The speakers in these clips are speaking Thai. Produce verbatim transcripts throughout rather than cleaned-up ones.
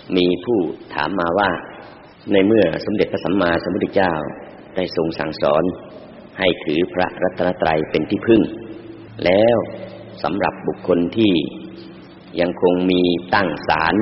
มีผู้ถามมาว่าในเมื่อสมเด็จพระสัมมาสัมพุทธเจ้าได้ทรงสั่งสอนให้ถือพระรัตนตรัยเป็นที่พึ่งแล้วสำหรับบุคคลที่ยังคงมีตั้งศาล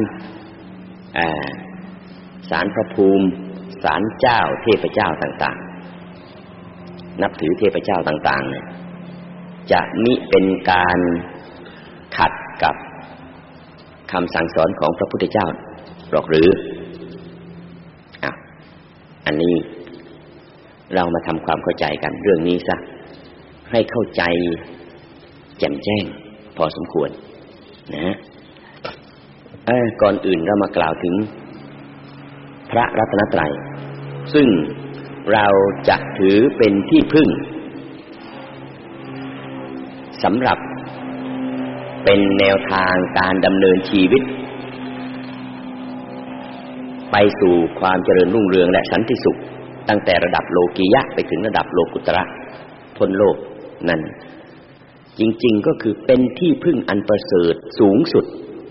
ศาลพระภูมิศาลเจ้าเทพเจ้าต่างๆนับถือเทพเจ้าต่างๆเนี่ยจะมิเป็นการขัดกับคำสั่งสอนของพระพุทธเจ้าหรอกหรืออ่ะอันนี้เรามาทำความเข้าใจกันเรื่องนี้ซะให้เข้าใจแจ่มแจ้งพอสมควรนะเอ้อก่อนอื่นเรามากล่าวถึงพระรัตนตรัยซึ่งเราจะถือเป็นที่พึ่งสำหรับเป็นแนวทางการดำเนินชีวิตไปสู่ความเจริญรุ่งเรืองและสันติสุขตั้งแต่ระดับโลกียะไปถึงระดับโลกุตระพ้นโลกนั่นจริงๆก็คือเป็นที่พึ่งอันประเสริฐสูงสุด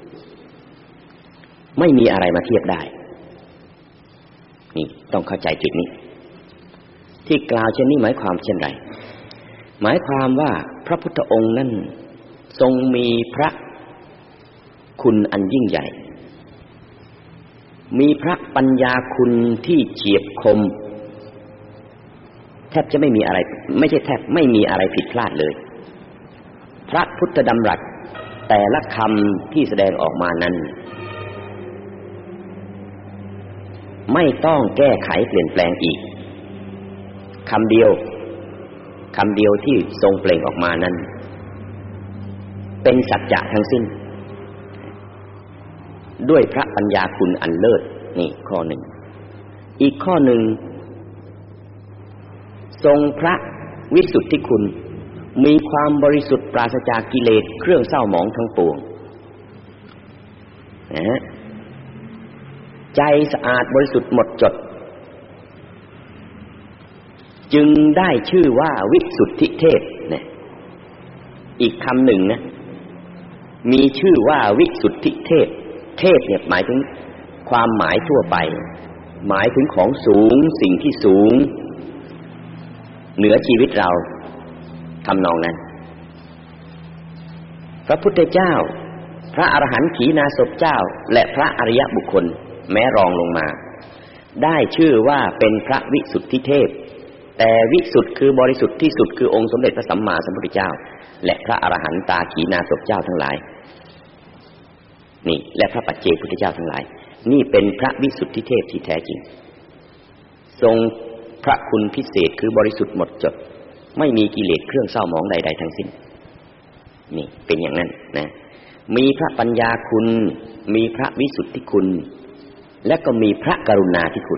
ไม่มีอะไรมาเทียบได้นี่ต้องเข้าใจจุดนี้ที่กล่าวเช่นนี้หมายความเช่นไรหมายความว่าพระพุทธองค์นั้นทรงมีพระคุณอันยิ่งใหญ่มีพระปัญญาคุณที่เฉียบคมแทบจะไม่มีอะไรไม่ใช่แทบไม่มีอะไรผิดพลาดเลยพระพุทธดำรัสแต่ละคำที่แสดงออกมานั้นไม่ต้องแก้ไขเปลี่ยนแปลงอีกคำเดียวคำเดียวที่ทรงเปล่งออกมานั้นเป็นสัจจะทั้งสิ้นด้วยพระปัญญาคุณอันเลิศนี่ข้อหนึ่งอีกข้อหนึ่งทรงพระวิสุทธิคุณมีความบริสุทธิ์ปราศจากกิเลสเครื่องเศร้าหมองทั้งปวงนะใจสะอาดบริสุทธิ์หมดจดจึงได้ชื่อว่าวิสุทธิเทพเนี่ยอีกคำหนึ่งนะมีชื่อว่าวิสุทธิเทพเทพเนี่ยหมายถึงความหมายทั่วไปหมายถึงของสูงสิ่งที่สูงเหนือชีวิตเราทำนองนั้นพระพุทธเจ้าพระอรหันต์ขีณาสพเจ้าและพระอริยบุคคลแม้รองลงมาได้ชื่อว่าเป็นพระวิสุทธิเทพแต่วิสุทธิ์คือบริสุทธิ์ที่สุดคือองค์สมเด็จพระสัมมาสัมพุทธเจ้าและพระอรหันตาขีณาสพเจ้าทั้งหลายนี่และพระปัจเจกพุทธเจ้าทั้งหลายนี่เป็นพระวิสุทธิเทพที่แท้จริงทรงพระคุณพิเศษคือบริสุทธิ์หมดจดไม่มีกิเลสเครื่องเศร้าหมองใดๆทั้งสิ้นนี่เป็นอย่างนั้นนะมีพระปัญญาคุณมีพระวิสุทธิคุณและก็มีพระกรุณาธิคุณ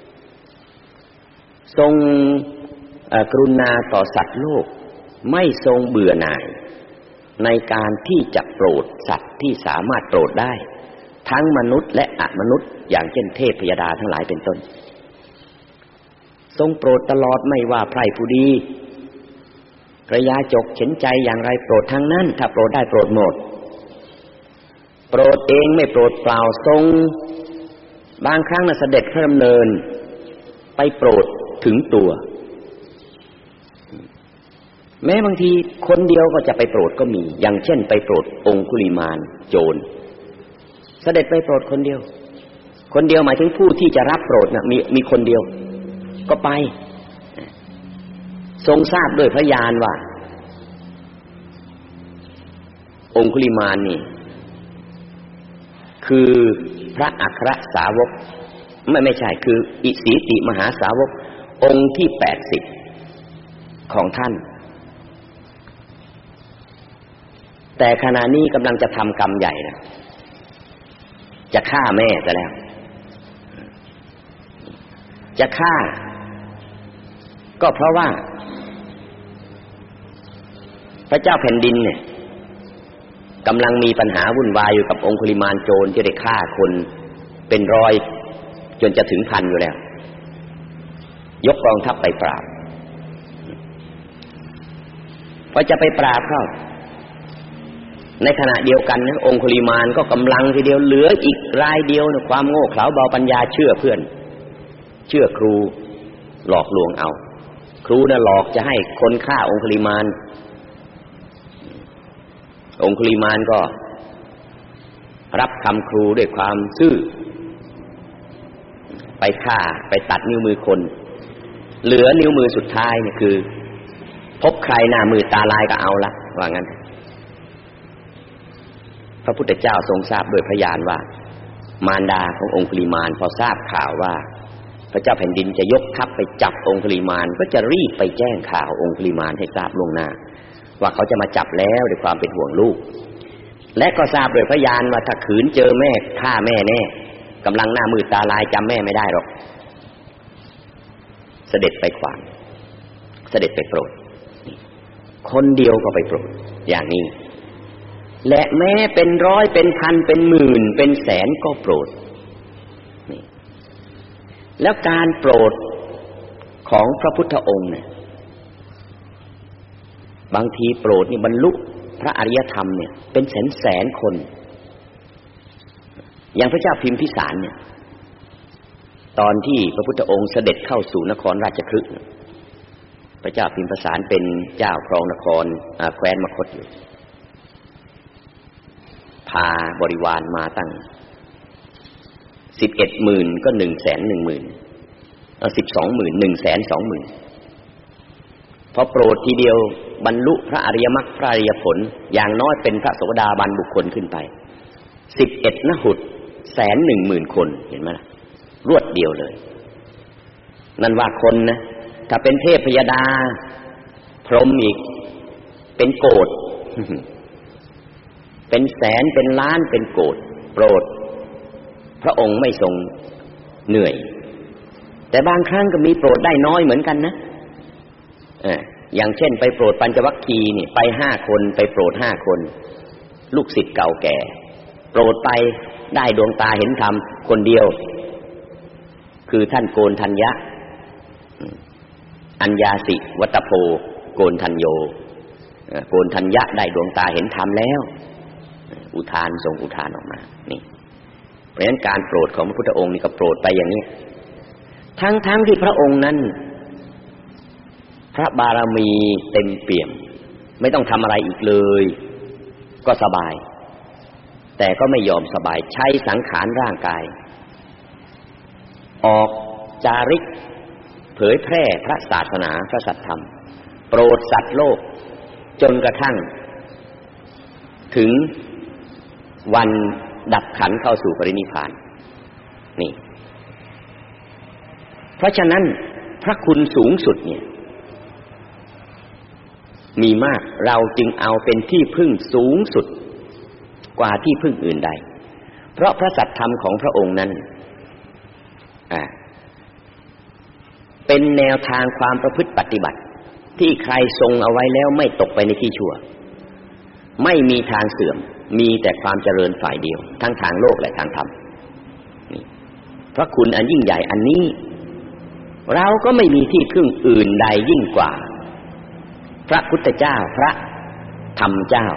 ทรงกรุณาต่อสัตว์โลกไม่ทรงเบื่อหน่ายในการที่จะโปรดสัตว์ที่สามารถโปรดได้ทั้งมนุษย์และอมนุษย์อย่างเช่นเทพพยดาทั้งหลายเป็นต้นทรงโปรดตลอดไม่ว่าไพร่ผู้ดีพระยาจกเข็นใจอย่างไรโปรดทั้งนั้นถ้าโปรดได้โปรดหมดโปรดเองไม่โปรดเปล่าทรงบางครั้งน่ะเสด็จพระดำเนินไปโปรดถึงตัวแม้บางทีคนเดียวก็จะไปโปรดก็มีอย่างเช่นไปโปรดองคุลิมานโจรเสด็จไปโปรดคนเดียวคนเดียวหมายถึงผู้ที่จะรับโปรดน่ะมีมีคนเดียวก็ไปทรงทราบด้วยพระญาณว่าองคุลิมานนี่คือพระอัครสาวกไม่ไม่ใช่คืออิสีติมหาสาวกองค์ที่แปดสิบของท่านแต่ขณะนี้กำลังจะทำกรรมใหญ่นะจะฆ่าแม่ซะแล้วจะฆ่าก็เพราะว่าพระเจ้าแผ่นดินเนี่ยกำลังมีปัญหาวุ่นวายอยู่กับองคุลิมานโจรที่ได้ฆ่าคนเป็นร้อยจนจะถึงพันอยู่แล้วยกกองทัพไปปราบพอจะไปปราบเขาในขณะเดียวกันนะองคุลิมานก็กำลังทีเดียวเหลืออีกรายเดียวนะความโง่เขลาเบาปัญญาเชื่อเพื่อนเชื่อครูหลอกลวงเอาครูน่ะหลอกจะให้คนฆ่าองคุลิมานองคุลิมานก็รับคำครูด้วยความซื่อไปฆ่าไปตัดนิ้วมือคนเหลือนิ้วมือสุดท้ายเนี่ยคือพบใครหน้ามือตาลายก็เอาละว่างั้นพระพุทธเจ้าทรงทราบโดยพยานว่ามารดาขององคุลิมานพอทราบข่าวว่าพระเจ้าแผ่นดินจะยกทัพไปจับองคุลิมานก็จะรีบไปแจ้งข่าวองคุลิมานให้ทราบล่วงหน้าว่าเขาจะมาจับแล้วด้วยความเป็นห่วงลูกและก็ทราบโดยพยานว่าถ้าขืนเจอแม่ฆ่าแม่แน่กำลังหน้ามืดตาลายจำแม่ไม่ได้หรอกเสด็จไปขวางเสด็จไปโปรดคนเดียวก็ไปโปรดอย่างนี้และแม้เป็นร้อยเป็นพันเป็นหมื่นเป็นแสนก็โปรดนี่แล้วการโปรดของพระพุทธองค์เนี่ยบางทีโปรดนี่บรรลุพระอริยธรรมเนี่ยเป็นแสนแสนคนอย่างพระเจ้าพิมพิสารเนี่ยตอนที่พระพุทธองค์เสด็จเข้าสู่นครราชคฤห์พระเจ้าพิมพิสารเป็นเจ้าครองนครแคว้นมคธอยู่พาบริวารมาตั้งสิบเอ็ดหมื่นก็หนึ่งแสนหนึ่งหมื่นเอาสิบสองหมื่นหนึ่งแสนสองหมื่นพอโปรดทีเดียวบรรลุพระอริยมรรคพระอริยผลอย่างน้อยเป็นพระโสดาบันบุคคลขึ้นไปสิบเอ็ดนหุตแสนหนึ่งหมื่นคนเห็นไหมล่ะรวดเดียวเลยนั่นว่าคนนะถ้าเป็นเทพพยดาพรหมอีกเป็นโกฏ เป็นแสนเป็นล้านเป็นโกฏโปรดพระองค์ไม่ทรงเหนื่อยแต่บางครั้งก็มีโปรดได้น้อยเหมือนกันนะเอออย่างเช่นไปโปรดปัญจวัคคีย์นี่ไปห้าคนไปโปรดห้าคนลูกศิษย์เก่าแก่โปรดไปได้ดวงตาเห็นธรรมคนเดียวคือท่านโกณทัญญะอัญญาสิวัตโพโกณทัญโยโกณทัญญะได้ดวงตาเห็นธรรมแล้วอุทานทรงอุทานออกมานี่เพราะฉะนั้นการโปรดของพระพุทธองค์นี่ก็โปรดไปอย่างนี้ทั้งๆที่พระองค์นั้นพระบารมีเต็มเปี่ยมไม่ต้องทำอะไรอีกเลยก็สบายแต่ก็ไม่ยอมสบายใช้สังขารร่างกายออกจาริกเผยแพร่พระศาสนาพระสัทธรรมโปรดสัตว์โลกจนกระทั่งถึงวันดับขันเข้าสู่ปรินิพพานนี่เพราะฉะนั้นพระคุณสูงสุดเนี่ยมีมากเราจึงเอาเป็นที่พึ่งสูงสุดกว่าที่พึ่งอื่นใดเพราะพระสัทธรรมของพระองค์นั้นอ่าเป็นแนวทางความประพฤติปฏิบัติที่ใครทรงเอาไว้แล้วไม่ตกไปในที่ชั่วไม่มีทางเสื่อมมีแต่ความเจริญฝ่ายเดียวทั้งทางโลกและทางธรรมนี่พระคุณอันยิ่งใหญ่อันนี้เราก็ไม่มีที่พึ่งอื่นใดยิ่งกว่าพระพุทธเจ้าพระธรรมเจ้า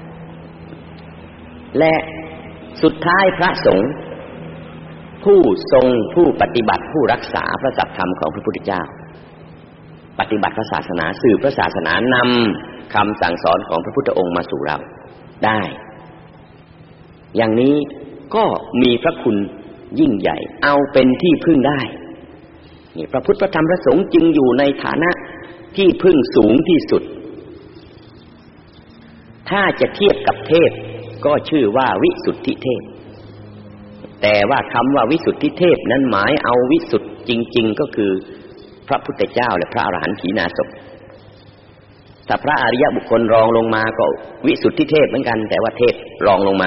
และสุดท้ายพระสงฆ์ผู้ทรงผู้ปฏิบัติผู้รักษาพระสัทธรรมของพระพุทธเจ้าปฏิบัติพระศาสนาสื่อพระศาสนานำคำสั่งสอนของพระพุทธองค์มาสู่เราได้อย่างนี้ก็มีพระคุณยิ่งใหญ่เอาเป็นที่พึ่งได้นี่พระพุทธธรรมพระสงฆ์จึงอยู่ในฐานะที่พึ่งสูงที่สุดถ้าจะเทียบกับเทพก็ชื่อว่าวิสุทธิเทพแต่ว่าคำว่าวิสุทธิเทพนั้นหมายเอาวิสุทธิจริงๆก็คือพระพุทธเจ้าและพระอรหันต์ขีณาสพถ้าพระอริยบุคคลรองลงมาก็วิสุทธิเทพเหมือนกันแต่ว่าเทพรองลงมา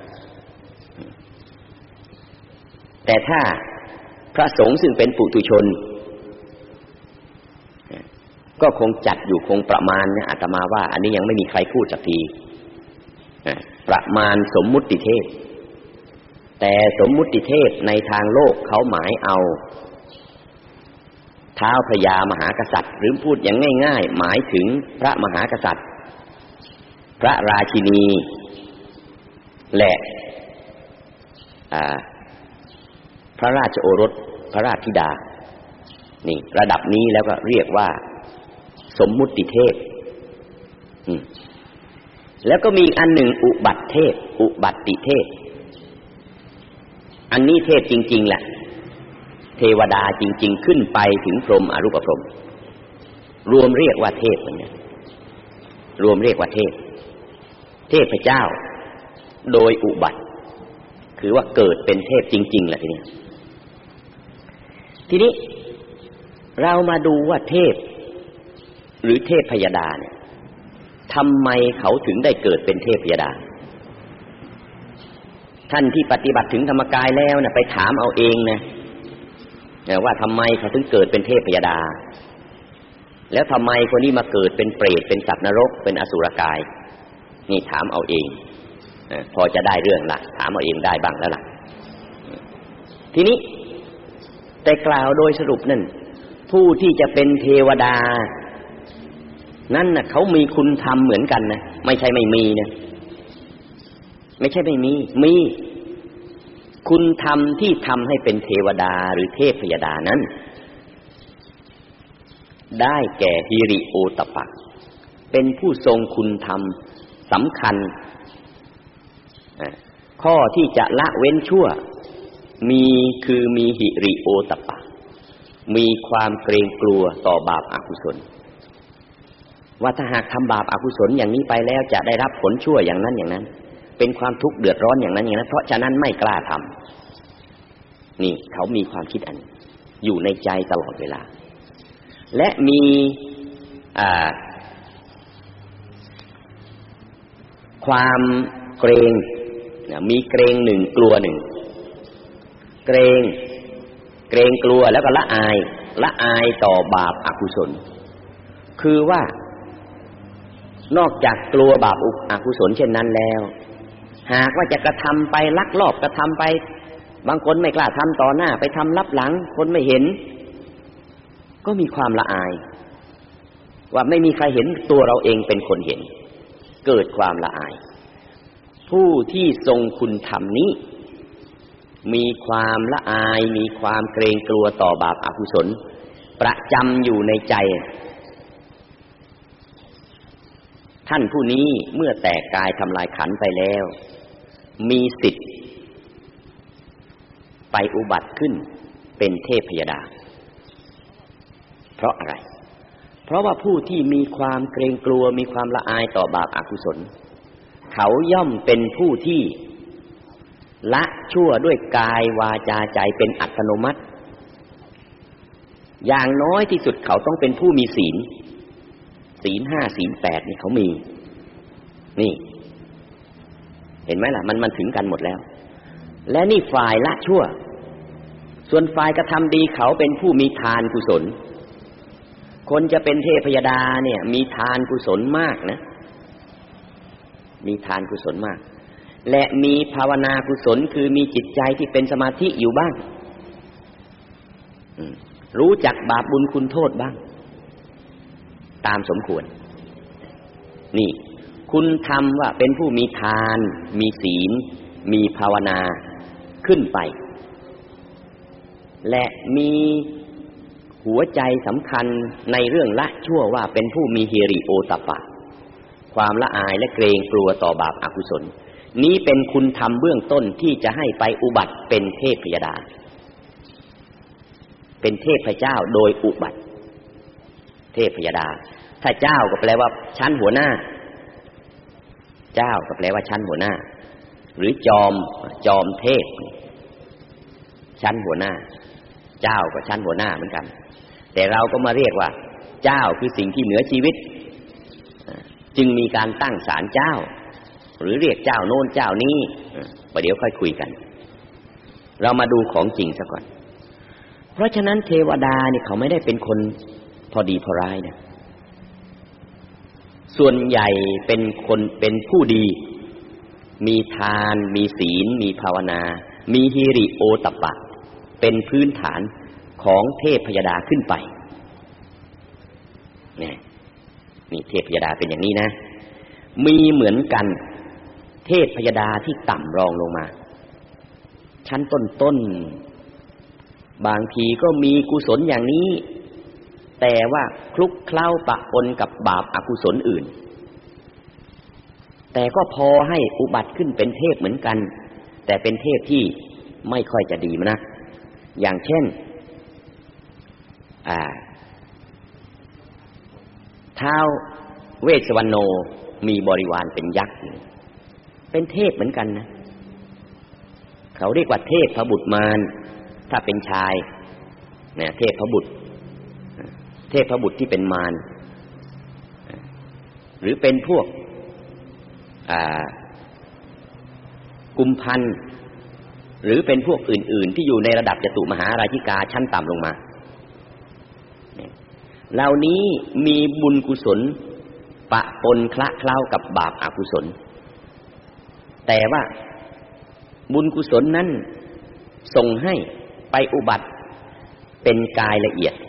แต่ถ้าพระสงฆ์ซึ่งเป็นปุถุชนก็คงจัดอยู่คงประมาณนะอาตมาว่าอันนี้ยังไม่มีใครพูดสักทีประมาณสมมุติเทพแต่สมมุติเทพในทางโลกเขาหมายเอาท้าวพญามหากษัตริย์หรือพูดอย่างง่ายๆหมายถึงพระมหากษัตริย์พระราชินีและพระราชโอรสพระราชธิดานี่ระดับนี้แล้วก็เรียกว่าสมมุติเทพแล้วก็มีอีกอันหนึ่งอุบัติเทพอุบัติเทพอันนี้เทพจริงๆแหละเทวดาจริงๆขึ้นไปถึงพรหมอรูปพรหมรวมเรียกว่าเทพเหมือนกันรวมเรียกว่าเทพเทพเจ้าโดยอุบัติคือว่าเกิดเป็นเทพจริงๆแหละทีนี้ทีนี้เรามาดูว่าเทพหรือเทพพยดาเนี่ยทำไมเขาถึงได้เกิดเป็นเทพพยดาท่านที่ปฏิบัติถึงธรรมกายแล้วนะไปถามเอาเองนะว่าทำไมเขาถึงเกิดเป็นเทพพยดาแล้วทำไมคนนี้มาเกิดเป็นเปรตเป็นสัตว์นรกเป็นอสุรกายนี่ถามเอาเองพอจะได้เรื่องละถามเอาเองได้บ้างแล้วล่ะทีนี้แต่กล่าวโดยสรุปนั่นผู้ที่จะเป็นเทวดานั่นน่ะเขามีคุณธรรมเหมือนกันนะไม่ใช่ไม่มีนะไม่ใช่ไม่มีมีคุณธรรมที่ทำให้เป็นเทวดาหรือเทพพยดานั้นได้แก่หิริโอตปะเป็นผู้ทรงคุณธรรมสำคัญข้อที่จะละเว้นชั่วมีคือมีหิริโอตปะมีความเกรงกลัวต่อบาปอกุศลว่าถ้าหากทำบาปอกุศลอย่างนี้ไปแล้วจะได้รับผลชั่วอย่างนั้นอย่างนั้นเป็นความทุกข์เดือดร้อนอย่างนั้นอย่างนั้นเพราะฉะนั้นไม่กล้าทำนี่เขามีความคิดอันอยู่ในใจตลอดเวลาและมีความเกรงมีเกรงหนึ่งกลัวหนึ่งเกรงเกรงกลัวแล้วก็ละอายละอายต่อบาปอกุศลคือว่านอกจากกลัวบาปอกุศลเช่นนั้นแล้วหากว่าจะกระทำไปลักลอบกระทำไปบางคนไม่กล้าทำต่อหน้าไปทำลับหลังคนไม่เห็นก็มีความละอายว่าไม่มีใครเห็นตัวเราเองเป็นคนเห็นเกิดความละอายผู้ที่ทรงคุณธรรมนี้มีความละอายมีความเกรงกลัวต่อบาปอกุศลประจำอยู่ในใจท่านผู้นี้เมื่อแตกกายทำลายขันธ์ไปแล้วมีสิทธิ์ไปอุบัติขึ้นเป็นเทพพยดาเพราะอะไรเพราะว่าผู้ที่มีความเกรงกลัวมีความละอายต่อบาปอกุศลเขาย่อมเป็นผู้ที่ละชั่วด้วยกายวาจาใจเป็นอัตโนมัติอย่างน้อยที่สุดเขาต้องเป็นผู้มีศีลศีลห้าศีลแปดนี่เขามีนี่เห็นไหมล่ะมันมันถึงกันหมดแล้วและนี่ฝ่ายละชั่วส่วนฝ่ายกระทำดีเขาเป็นผู้มีทานกุศลคนจะเป็นเทพยดาเนี่ยมีทานกุศลมากนะมีทานกุศลมากและมีภาวนากุศลคือมีจิตใจที่เป็นสมาธิอยู่บ้างรู้จักบาปบุญคุณโทษบ้างตามสมควรนี่คุณทำว่าเป็นผู้มีทานมีศีลมีภาวนาขึ้นไปและมีหัวใจสำคัญในเรื่องละชั่วว่าเป็นผู้มีหิริโอตปะความละอายและเกรงกลัวต่อบาปอกุศลนี้เป็นคุณธรรมเบื้องต้นที่จะให้ไปอุบัติเป็นเทพพยดาเป็นเทพเจ้าโดยอุบัติเทพพยดาถ้าเจ้าก็แปลว่าชั้นหัวหน้าเจ้าก็แปลว่าชั้นหัวหน้าหรือจอมจอมเทพชั้นหัวหน้าเจ้าก็ชั้นหัวหน้าเหมือนกันแต่เราก็มาเรียกว่าเจ้าคือสิ่งที่เหนือชีวิตจึงมีการตั้งศาลเจ้าหรือเรียกเจ้าโน้นเจ้านี้ประเดี๋ยวค่อยคุยกันเรามาดูของจริงซะก่อนเพราะฉะนั้นเทวดานี่เขาไม่ได้เป็นคนพอดีพอร้ายนะส่วนใหญ่เป็นคนเป็นผู้ดีมีทานมีศีลมีภาวนามีหิริโอตปะเป็นพื้นฐานของเทพพยดาขึ้นไปนี่นี่เทพพยดาเป็นอย่างนี้นะมีเหมือนกันเทเทพพยดาที่ต่ำรองลงมาชั้นต้นๆบางทีก็มีกุศลอย่างนี้แต่ว่าคลุกเคล้าปะปนกับบาปอกุศลอื่นแต่ก็พอให้อุบัติขึ้นเป็นเทพเหมือนกันแต่เป็นเทพที่ไม่ค่อยจะดีนะอย่างเช่นอ่าท้าวเวสสวรรณโนมีบริวารเป็นยักษ์เป็นเทพเหมือนกันนะเขาเรียกว่าเทพพบุตรมารถ้าเป็นชายเนี่ยเทพพบุตรเทพพบุตรที่เป็นมารหรือเป็นพวกกุมพันธ์หรือเป็นพวกอื่นๆที่อยู่ในระดับจตุมหาราชิกาชั้นต่ำลงมาเหล่านี้มีบุญกุศลปะปนคละเคล้ากับบาปอกุศลแต่ว่าบุญกุศลนั้นส่งให้ไปอุบัติเป็นกายละเอียด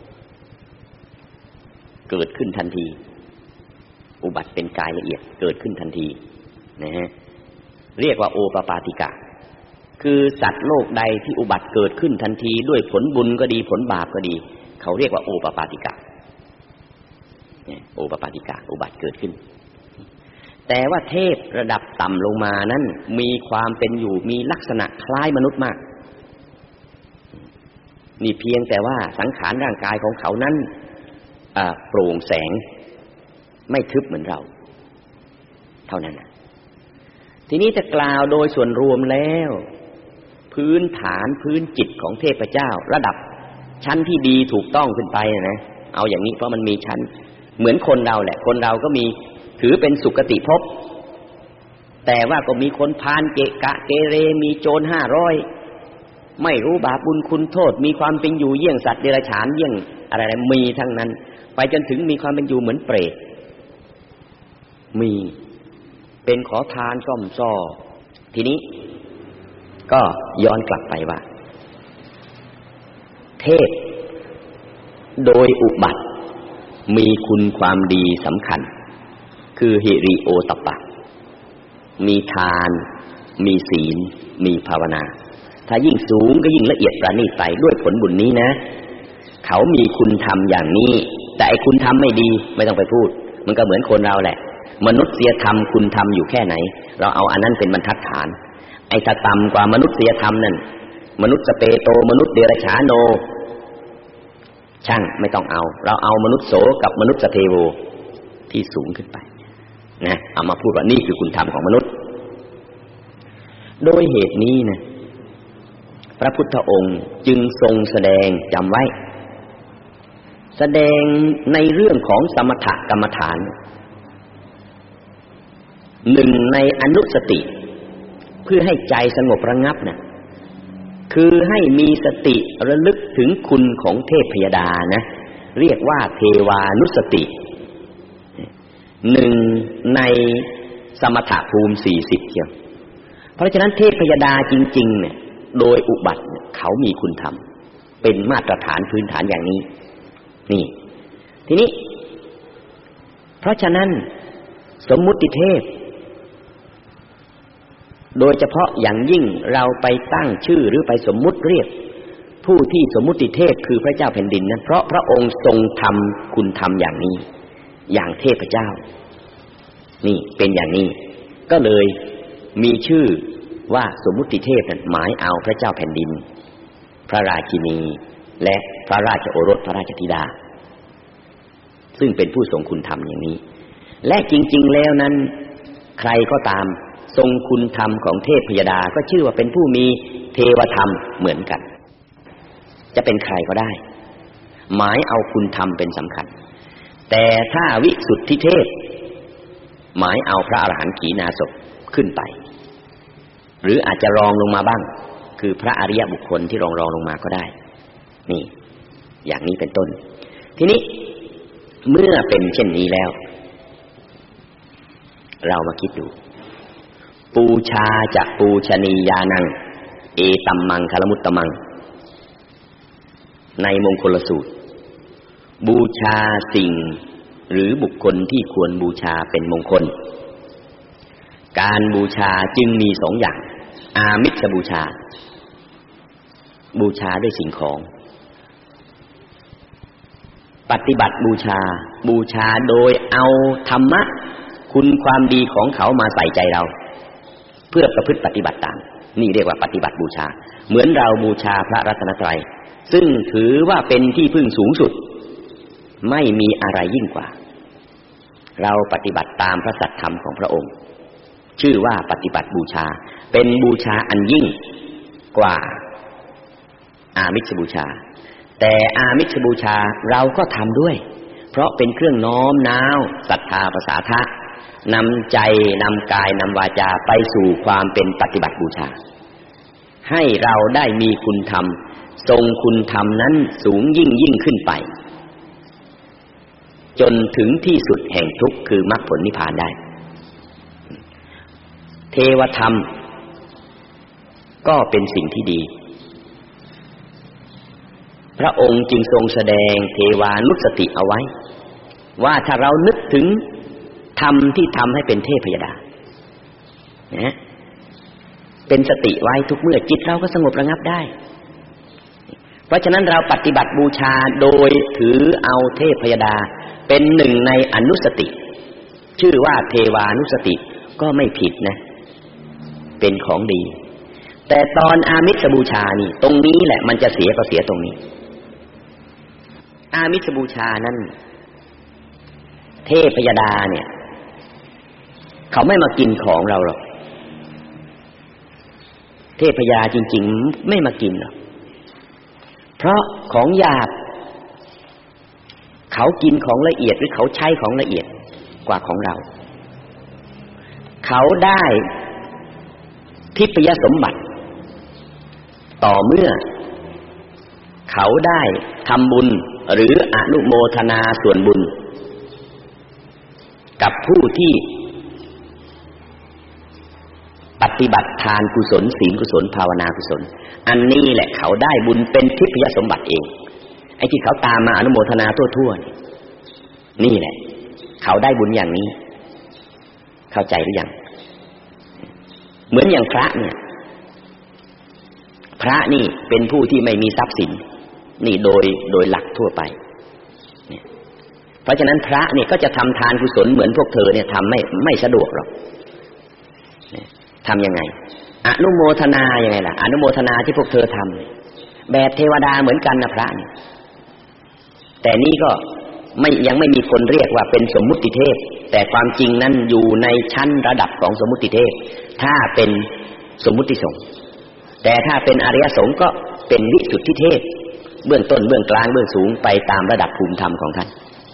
เกิดขึ้นทันทีอุบัติเป็นกายละเอียดเกิดขึ้นทันทีนะฮะเรียกว่าโอปปาติกะคือสัตว์โลกใดที่อุบัติเกิดขึ้นทันทีด้วยผลบุญก็ดีผลบาปก็ดีเขาเรียกว่าโอปปาติกะเนี่ยโอปปาติกะอุบัติเกิดขึ้นแต่ว่าเทพระดับต่ำลงมานั้นมีความเป็นอยู่มีลักษณะคล้ายมนุษย์มากนี่เพียงแต่ว่าสังขารร่างกายของเขานั้นโปร่งแสงไม่ทึบเหมือนเราเท่านั้นนะทีนี้จะกล่าวโดยส่วนรวมแล้วพื้นฐานพื้นจิตของเทพเจ้าระดับชั้นที่ดีถูกต้องขึ้นไปนะเอาอย่างนี้เพราะมันมีชั้นเหมือนคนเราแหละคนเราก็มีถือเป็นสุคติภพแต่ว่าก็มีคนพาลเกะกะเกเรมีโจรห้าร้อยไม่รู้บาปบุญคุณโทษมีความเป็นอยู่เยี่ยงสัตว์เดรัจฉานเยี่ยงอะไรๆมีทั้งนั้นไปจนถึงมีความเป็นอยู่เหมือนเปรตมีเป็นขอทานซ่อมซ้อทีนี้ก็ย้อนกลับไปว่าเทพโดยอุบัติมีคุณความดีสำคัญคือหิริโอตัปปะมีทานมีศีลมีภาวนาถ้ายิ่งสูงก็ยิ่งละเอียดประณีตไปด้วยผลบุญนี้นะเขามีคุณธรรมอย่างนี้แต่ไอ้คุณธรรมไม่ดีไม่ต้องไปพูดมันก็เหมือนคนเราแหละมนุษยธรรมคุณธรรมอยู่แค่ไหนเราเอาอันนั้นเป็นบรรทัดฐานไอ้ถ้าต่ำกว่ามนุษยธรรมนั่นมนุษย์สเปโตมนุษย์เดรัจฉานโนช่างไม่ต้องเอาเราเอามนุษย์โสกับมนุษย์สเทโวที่สูงขึ้นไปนะเอามาพูดว่านี่คือคุณธรรมของมนุษย์โดยเหตุนี้นะพระพุทธองค์จึงทรงแสดงจำไว้แสดงในเรื่องของสมถกรรมฐานหนึ่งในอนุสติเพื่อให้ใจสงบระงับนะคือให้มีสติระลึกถึงคุณของเทพยดานะเรียกว่าเทวานุสติหนึ่งในสมถภูมิสี่สิบเดียวเพราะฉะนั้นเทพยดาจริงๆเนี่ยโดยอุบัติเขามีคุณธรรมเป็นมาตรฐานพื้นฐานอย่างนี้นี่ทีนี้เพราะฉะนั้นสมมุติเทพโดยเฉพาะอย่างยิ่งเราไปตั้งชื่อหรือไปสมมุติเรียกผู้ที่สมมุติเทพคือพระเจ้าแผ่นดินนั้นเพราะพระองค์ทรงทำคุณธรรมอย่างนี้อย่างเทพเจ้านี่เป็นอย่างนี้ก็เลยมีชื่อว่าสมมุติเทพนั้นหมายเอาพระเจ้าแผ่นดินพระราชินีและพระราชโอรสพระราชธิดาซึ่งเป็นผู้ทรงคุณธรรมอย่างนี้และจริงๆแล้วนั้นใครก็ตามทรงคุณธรรมของเทพพยดาก็ชื่อว่าเป็นผู้มีเทวธรรมเหมือนกันจะเป็นใครก็ได้หมายเอาคุณธรรมเป็นสำคัญแต่ถ้าวิสุทธิเทพหมายเอาพระอรหันต์ขีณาสพขึ้นไปหรืออาจจะรองลงมาบ้างคือพระอริยบุคคลที่รองรองลงมาก็ได้นี่อย่างนี้เป็นต้นทีนี้เมื่อเป็นเช่นนี้แล้วเรามาคิดดูปูชาจะปูชนียานังเอตัมมังคลมุตตมังในมงคลสูตรบูชาสิ่งหรือบุคคลที่ควรบูชาเป็นมงคลการบูชาจึงมีสองอย่างอามิสบูชาบูชาด้วยสิ่งของปฏิบัติบูชาบูชาโดยเอาธรรมะคุณความดีของเขามาใส่ใจเราเพื่อประพฤติปฏิบัติตามนี่เรียกว่าปฏิบัติบูชาเหมือนเราบูชาพระรัตนตรัยซึ่งถือว่าเป็นที่พึ่งสูงสุดไม่มีอะไรยิ่งกว่าเราปฏิบัติตามพระสัทธรรมของพระองค์ชื่อว่าปฏิบัติบูชาเป็นบูชาอันยิ่งกว่าอามิสบูชาแต่อามิสบูชาเราก็ทำด้วยเพราะเป็นเครื่องน้อมน้าวศรัทธาประสาทะนำใจนำกายนำวาจาไปสู่ความเป็นปฏิบัติบูชาให้เราได้มีคุณธรรมทรงคุณธรรมนั้นสูงยิ่งยิ่งขึ้นไปจนถึงที่สุดแห่งทุกข์คือมรรคผลนิพพานได้เทวธรรมก็เป็นสิ่งที่ดีพระองค์จึงทรงแสดงเทวานุสติเอาไว้ว่าถ้าเรานึกถึงธรรมที่ทำให้เป็นเทพยดานะเป็นสติไว้ทุกเมื่อจิตเราก็สงบระงับได้เพราะฉะนั้นเราปฏิบัติบูชาโดยถือเอาเทพยดาเป็นหนึ่งในอนุสติชื่อว่าเทวานุสติก็ไม่ผิดนะเป็นของดีแต่ตอนอามิสบูชานี่ตรงนี้แหละมันจะเสียก็เสียตรงนี้อามิสบูชานั้นเทพยดาเนี่ยเขาไม่มากินของเราหรอกเทพยาจริงๆไม่มากินหรอกเพราะของหยาบเขากินของละเอียดหรือเขาใช้ของละเอียดกว่าของเราเขาได้ทิพยสมบัติต่อเมื่อเขาได้ทำบุญหรืออนุโมทนาส่วนบุญกับผู้ที่ปฏิบัติทานกุศลศีลกุศลภาวนากุศลอันนี้แหละเขาได้บุญเป็นทิพยสมบัติเองไอ้ที่เขาตามมาอนุโมทนาทั่วๆนี่แหละเขาได้บุญอย่างนี้เข้าใจหรือยังเหมือนอย่างพระเนี่ยพระนี่เป็นผู้ที่ไม่มีทรัพย์สินนี่โดยโดยหลักทั่วไปเนี่ยเพราะฉะนั้นพระเนี่ยก็จะทำทานกุศลเหมือนพวกเธอเนี่ยทำไม่ไม่สะดวกหรอกทำยังไงอนุโมทนายังไงล่ะอนุโมทนาที่พวกเธอทำแบบเทวดาเหมือนกันนะพระนี่แต่นี่ก็ไม่ยังไม่มีคนเรียกว่าเป็นสมมุติเทพแต่ความจริงนั้นอยู่ในชั้นระดับของสมมุติเทพถ้าเป็นสมมุติสงฆ์แต่ถ้าเป็นอริยสงฆ์ก็เป็นวิสุทธิเทพเบื้องต้นเบื้องกลางเบื้องสูงไปตามระดับภูมิธรรมของท่าน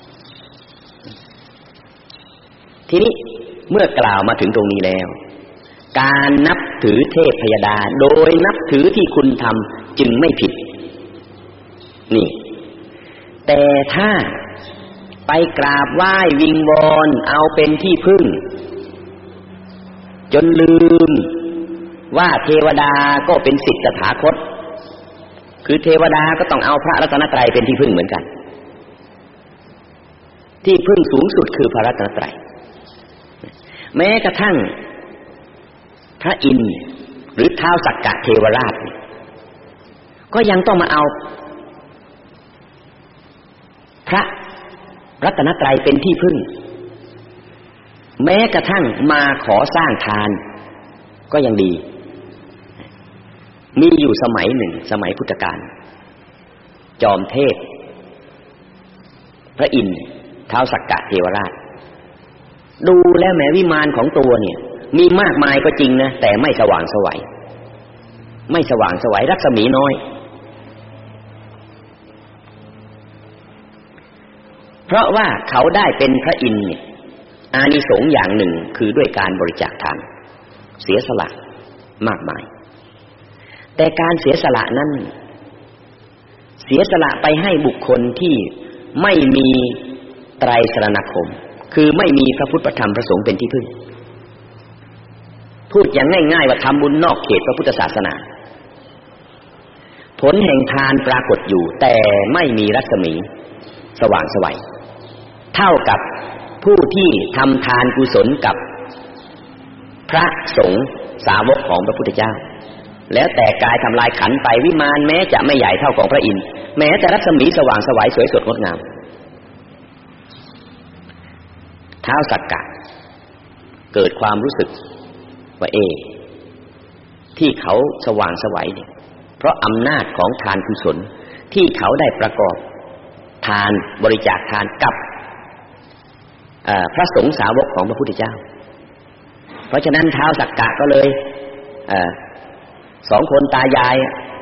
ทีนี้เมื่อกล่าวมาถึงตรงนี้แล้วการนับถือเทพพยดาโดยนับถือที่คุณธรรมจึงไม่ผิดนี่แต่ถ้าไปกราบไหว้วิงวอนเอาเป็นที่พึ่งจนลืมว่าเทวดาก็เป็นศิษย์ตถาคตคือเทวดาก็ต้องเอาพระรัตนตรัยเป็นที่พึ่งเหมือนกันที่พึ่งสูงสุดคือพระรัตนตรัยแม้กระทั่งพระอินทร์หรือท้าวสักกะเทวราชก็ยังต้องมาเอาพระรัตนตรัยเป็นที่พึ่งแม้กระทั่งมาขอสร้างทานก็ยังดีมีอยู่สมัยหนึ่งสมัยพุทธกาลจอมเทพพระอินทร์ท้าวสักกะเทวราชดูแล้วแม้วิมานของตัวเนี่ยมีมากมายก็จริงนะแต่ไม่สว่างไสวไม่สว่างไสวรัศมีน้อยเพราะว่าเขาได้เป็นพระอินทร์เนี่ยอานิสงส์อย่างหนึ่งคือด้วยการบริจาคทานเสียสละมากมายแต่การเสียสละนั้นเสียสละไปให้บุคคลที่ไม่มีไตรสรณคมคือไม่มีพระพุทธพระธรรมพระสงฆ์เป็นที่พึ่งพูดอย่างง่ายๆว่าทำบุญนอกเขตพระพุทธศาสนาผลแห่งทานปรากฏอยู่แต่ไม่มีรัศมีสว่างไสวเท่ากับผู้ที่ทำทานกุศลกับพระสงฆ์สาวกของพระพุทธเจ้าแล้วแต่กายทำลายขันไปวิมานแม้จะไม่ใหญ่เท่าของพระอินทร์แม้แต่รัศมีสว่างไสวสวยสดงดงามท้าวสักกะเกิดความรู้สึกว่าเอที่เขาสว่างไสวเนี่ยเพราะอำนาจของทานกุศลที่เขาได้ประกอบทานบริจาคทานกับพระสงฆ์สาวกของพระพุทธเจ้าเพราะฉะนั้นท้าวสักกะก็เลยเอ่อสองคนตายาย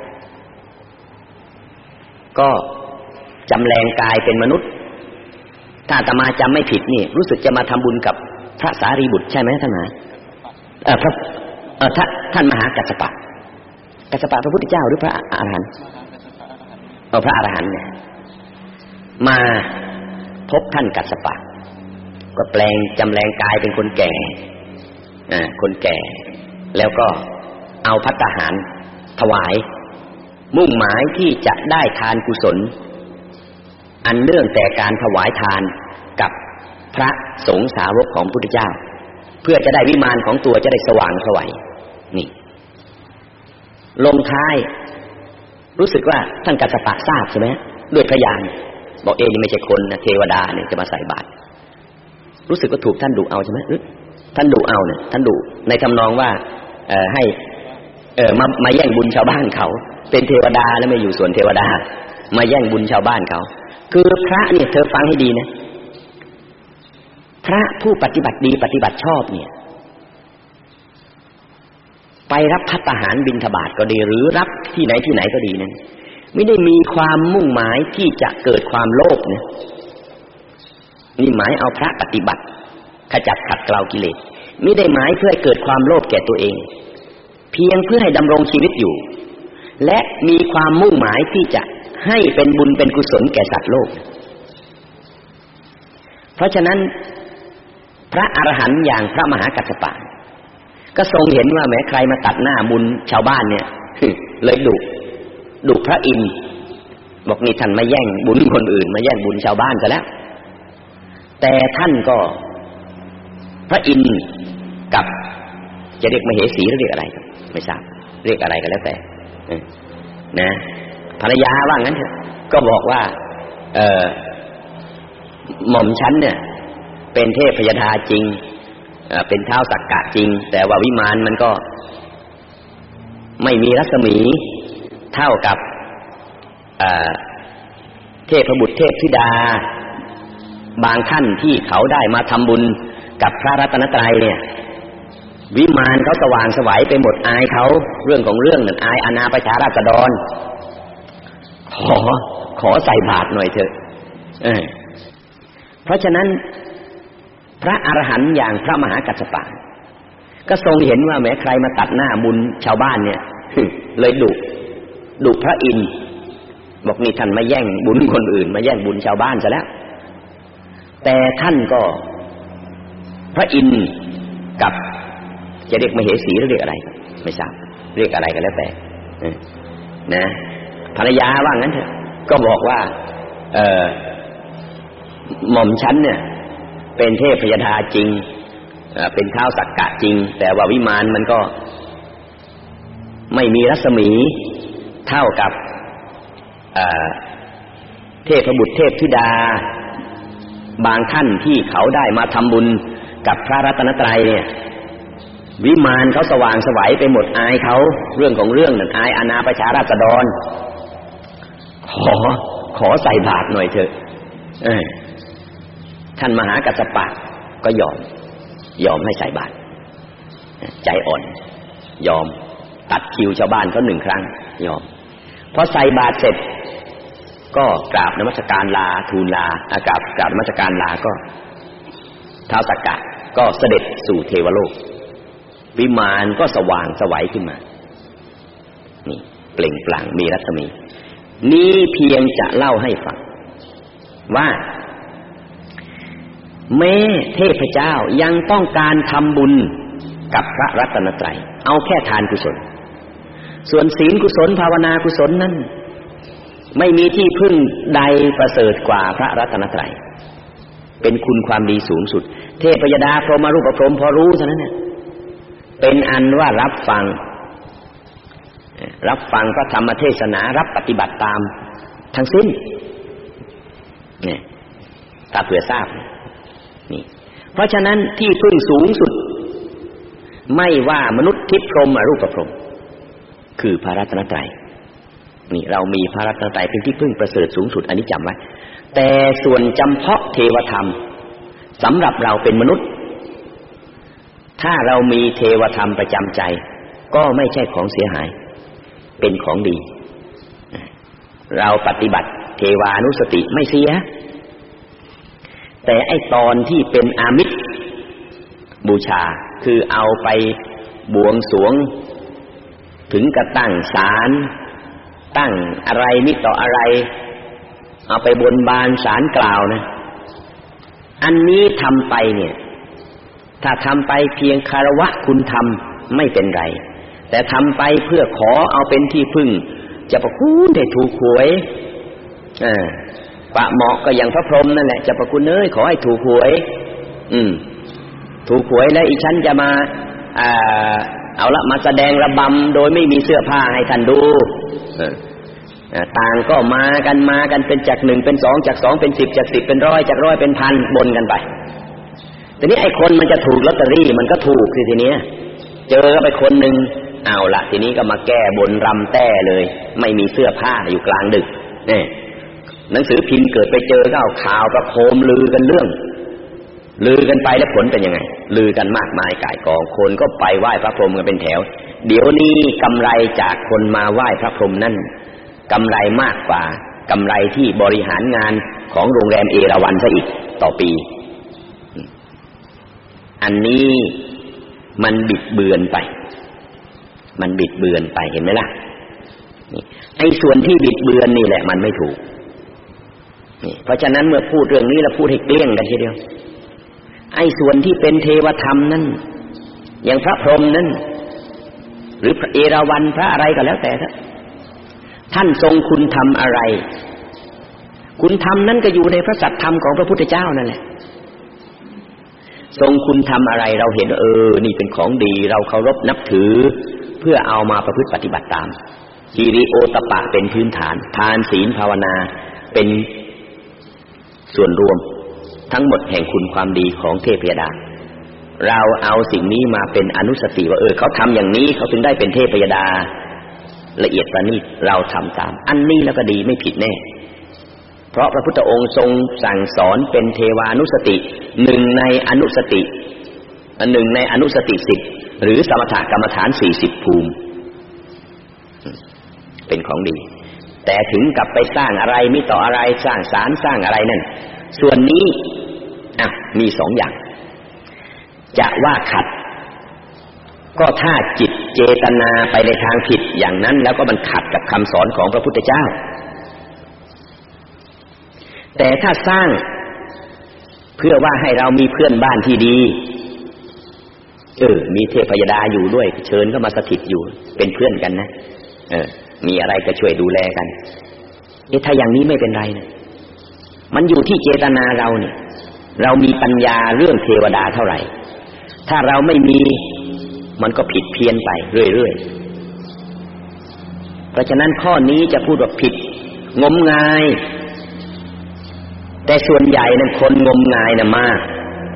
ก็จำแรงกายเป็นมนุษย์ถ้าอาตมาจำไม่ผิดนี่รู้สึกจะมาทำบุญกับพระสารีบุตรใช่ไหมท่านมหาเอ่อพระเอ่อท่านท่านมหากัสสปะกัสสปะพระพุทธเจ้าหรือพระอรหันต์เออพระอรหันต์เนี่ยมาพบท่านกัสสปะก็แปลงจำแรงกายเป็นคนแก่อ่าคนแก่แล้วก็เอาภัตตาหารถวายมุ่งหมายที่จะได้ทานกุศลอันเนื่องแต่การถวายทานกับพระสงฆ์สาวกของพระพุทธเจ้าเพื่อจะได้วิมานของตัวจะได้สว่างไสวนี่ลงท้ายรู้สึกว่าท่านกัสสปะทราบใช่ไหมด้วยพยานบอกเอนี่ไม่ใช่คนนะเทวดาเนี่ยจะมาใส่บาตรรู้สึกว่าถูกท่านดุเอาใช่ไหมท่านดุเอาเนี่ยท่านดุในทำนองว่าเอ่อให้เออมามาแย่งบุญชาวบ้านเขาเป็นเทวดาแล้วไม่อยู่ส่วนเทวดามาแย่งบุญชาวบ้านเขาคือพระเนี่ยเธอฟังให้ดีนะพระผู้ปฏิบัติดีปฏิบัติชอบเนี่ยไปรับภัตตาหารบิณฑบาตก็ดีหรือรับที่ไหนที่ไหนก็ดีนั้นไม่ได้มีความมุ่งหมายที่จะเกิดความโลภนะนี่หมายเอาพระปฏิบัติขจัดขัดเกลากิเลสไม่ได้หมายเพื่อให้เกิดความโลภแก่ตัวเองเพียงเพื่อให้ดำรงชีวิตอยู่และมีความมุ่งหมายที่จะให้เป็นบุญเป็นกุศลแก่สัตว์โลกเพราะฉะนั้นพระอรหันต์อย่างพระมหากัสสปะก็ทรงเห็นว่าแม้ใครมาตัดหน้าบุญชาวบ้านเนี่ยเลยดุดุพระอินทร์บอกนี่ท่านมาแย่งบุญคนอื่นมาแย่งบุญชาวบ้านซะแล้วแต่ท่านก็พระอินทร์กับจะเรียกมเหสีหรือเรียกอะไรไม่ทราบเรียกอะไรก็แล้วแต่นะภรรยาว่างั้นเถอะก็บอกว่าเออหม่อมฉันเนี่ยเป็นเทพพยดาจริงเป็นท้าวสักกะจริงแต่ว่าวิมานมันก็ไม่มีรัศมีเท่ากับเทพบุตรเทพธิดาบางท่านที่เขาได้มาทำบุญกับพระรัตนตรัยเนี่ยวิมานเขาสว่างไสวไปหมดอายเขาเรื่องของเรื่องนั่นอายอาณาประชาราษฎรขอขอใส่บาตรหน่อยเถอะเออเพราะฉะนั้นพระอรหันต์อย่างพระมหากัสสปะก็ทรงเห็นว่าแม้ใครมาตัดหน้าบุญชาวบ้านเนี่ยเลยดุดุพระอินทร์บอกนี่ท่านมาแย่งบุญคนอื่นมาแย่งบุญชาวบ้านซะแล้วแต่ท่านก็พระอินทร์กับจะเรียกมเหสีหรือเรียกอะไรไม่ทราบเรียกอะไรก็แล้วแต่นะภรรยาว่างั้นเถอะก็บอกว่าเออหม่อมฉันเนี่ยเป็นเทพพยดาจริงเป็นท้าวสักกะจริงแต่ว่าวิมานมันก็ไม่มีรัศมีเท่ากับเทพบุตรเทพธิดาบางท่านที่เขาได้มาทำบุญกับพระรัตนตรัยเนี่ยวิมานเขาสว่างไสวไปหมดอายเขาเรื่องของเรื่องนั่นอายอาณาประชาราษฎรขอขอใส่บาตรหน่อยเถอะเออท่านมหากัสสปะก็ยอมยอมให้ใส่บาตรใจอ่อนยอมตัดคิวชาวบ้านเขาหนึ่งครั้งยอมพอใส่บาตรเสร็จก็กราบนมัสการลาทูลลากราบกราบนมัสการลาก็ท้าวสักกะก็เสด็จสู่เทวโลกวิมานก็สว่างไสวขึ้นมานี่เปล่งปลั่งมีรัศมีนี้เพียงจะเล่าให้ฟังว่าแม้เทพเจ้ายังต้องการทำบุญกับพระรัตนตรัยเอาแค่ทานกุศลส่วนศีลกุศลภาวนากุศลนั้นไม่มีที่พึ่งใดประเสริฐกว่าพระรัตนตรัยเป็นคุณความดีสูงสุดเทพยดาพรหมรูปพรหมพอรู้เท่านั้นเนี่ยเป็นอันว่ารับฟังรับฟังพระธรรมเทศนารับปฏิบัติตามทั้งสิ้นเนี่ยถ้าเผื่อทราบนี่เพราะฉะนั้นที่พึ่งสูงสุดไม่ว่ามนุษย์ทิพย์พรหมอรูปพรหมคือพระรัตนตรัยนี่เรามีพระรัตนตรัยเป็นที่พึ่งประเสริฐสูงสุดอันนี้จำไว้แต่ส่วนจำเพาะเทวธรรมสำหรับเราเป็นมนุษย์ถ้าเรามีเทวธรรมประจำใจก็ไม่ใช่ของเสียหายเป็นของดีเราปฏิบัติเทวานุสติไม่เสียแต่ไอ้ตอนที่เป็นอามิสบูชาคือเอาไปบวงสรวงถึงกระตั้งศาลตั้งอะไรนิต่ออะไรเอาไปบนบานศาลกล่าวนะอันนี้ทำไปเนี่ยถ้าทำไปเพียงคารวะคุณธรรมไม่เป็นไรแต่ทำไปเพื่อขอเอาเป็นที่พึ่งจะประคุณได้ถูกหวยอ่าปะเหมาะก็อย่างพระพรหมนั่นแหละจะประคุณเอ้ยขอให้ถูกหวยอืมถูกหวยแล้วอีฉันจะมาอ่าเอาละมาแสดงระบำโดยไม่มีเสื้อผ้าให้ท่านดูเออต่างก็มากันมากันเป็นจากหนึ่งเป็นสองจากสองเป็นสิบจากสิบเป็นร้อยจากร้อยเป็นพันบนกันไปทีนี้ไอ้คนมันจะถูกลอตเตอรี่มันก็ถูกคือทีเนี้ยเจอก็ไปคนหนึ่งเอาละทีนี้ก็มาแก้บนรำแต้เลยไม่มีเสื้อผ้าอยู่กลางดึกเนี่ยหนังสือพิมพ์เกิดไปเจอก็เอาข่าวประโคมลือกันเรื่องลือกันไปแล้วผลเป็นยังไงลือกันมากมายก่ายกองคนก็ไปไหว้พระพรหมกันเป็นแถวเดี๋ยวนี้กำไรจากคนมาไหว้พระพรหมนั่นกำไรมากกว่ากำไรที่บริหารงานของโรงแรมเอราวัณซะอีกต่อปีอันนี้มันบิดเบือนไปมันบิดเบือนไปเห็นไหมล่ะนี่ไอ้ส่วนที่บิดเบือนนี่แหละมันไม่ถูกนี่เพราะฉะนั้นเมื่อพูดเรื่องนี้เราพูดให้เกลี้ยงกันทีเดียวไอ้ส่วนที่เป็นเทวธรรมนั่นอย่างพระพรหมนั่นหรือพระเอราวัณพระอะไรก็แล้วแต่ท่านทรงคุณธรรมอะไรคุณธรรมนั้นก็อยู่ในพระสัทธรรมของพระพุทธเจ้านั่นแหละทรงคุณธรรมอะไรเราเห็นเออนี่เป็นของดีเราเคารพนับถือเพื่อเอามาประพฤติปฏิบัติตามหิริโอตปะเป็นพื้นฐานทานศีลภาวนาเป็นส่วนรวมทั้งหมดแห่งคุณความดีของเทพยดาเราเอาสิ่งนี้มาเป็นอนุสติว่าเออเขาทำอย่างนี้เขาถึงได้เป็นเทพยดาละเอียดประณีตเราทำตามอันนี้แล้วก็ดีไม่ผิดแน่เพราะพระพุทธองค์ทรงสั่งสอนเป็นเทวานุสติหนึ่งในอนุสติหนึ่งในอนุสติสิบหรือสมถกรรมฐานสี่สิบภูมิเป็นของดีแต่ถึงกับไปสร้างอะไรมิต่ออะไรสร้างศาลสร้างอะไรนั่นส่วนนี้อ่ะมีสองอย่างจะว่าขัดก็ถ้าจิตเจตนาไปในทางผิดอย่างนั้นแล้วก็มันขัดกับคำสอนของพระพุทธเจ้าแต่ถ้าสร้างเพื่อว่าให้เรามีเพื่อนบ้านที่ดีเออมีเทพยดาอยู่ด้วยเชิญเข้ามาสถิตอยู่เป็นเพื่อนกันนะเออมีอะไรก็ช่วยดูแลกันเอ๊ะถ้าอย่างนี้ไม่เป็นไรนะมันอยู่ที่เจตนาเราเนี่ยเรามีปัญญาเรื่องเทวดาเท่าไหร่ถ้าเราไม่มีมันก็ผิดเพี้ยนไปเรื่อยๆเพราะฉะนั้นข้อนี้จะพูดว่าผิดงมงายแต่ส่วนใหญ่นั้นคนงมงายน่ะมาก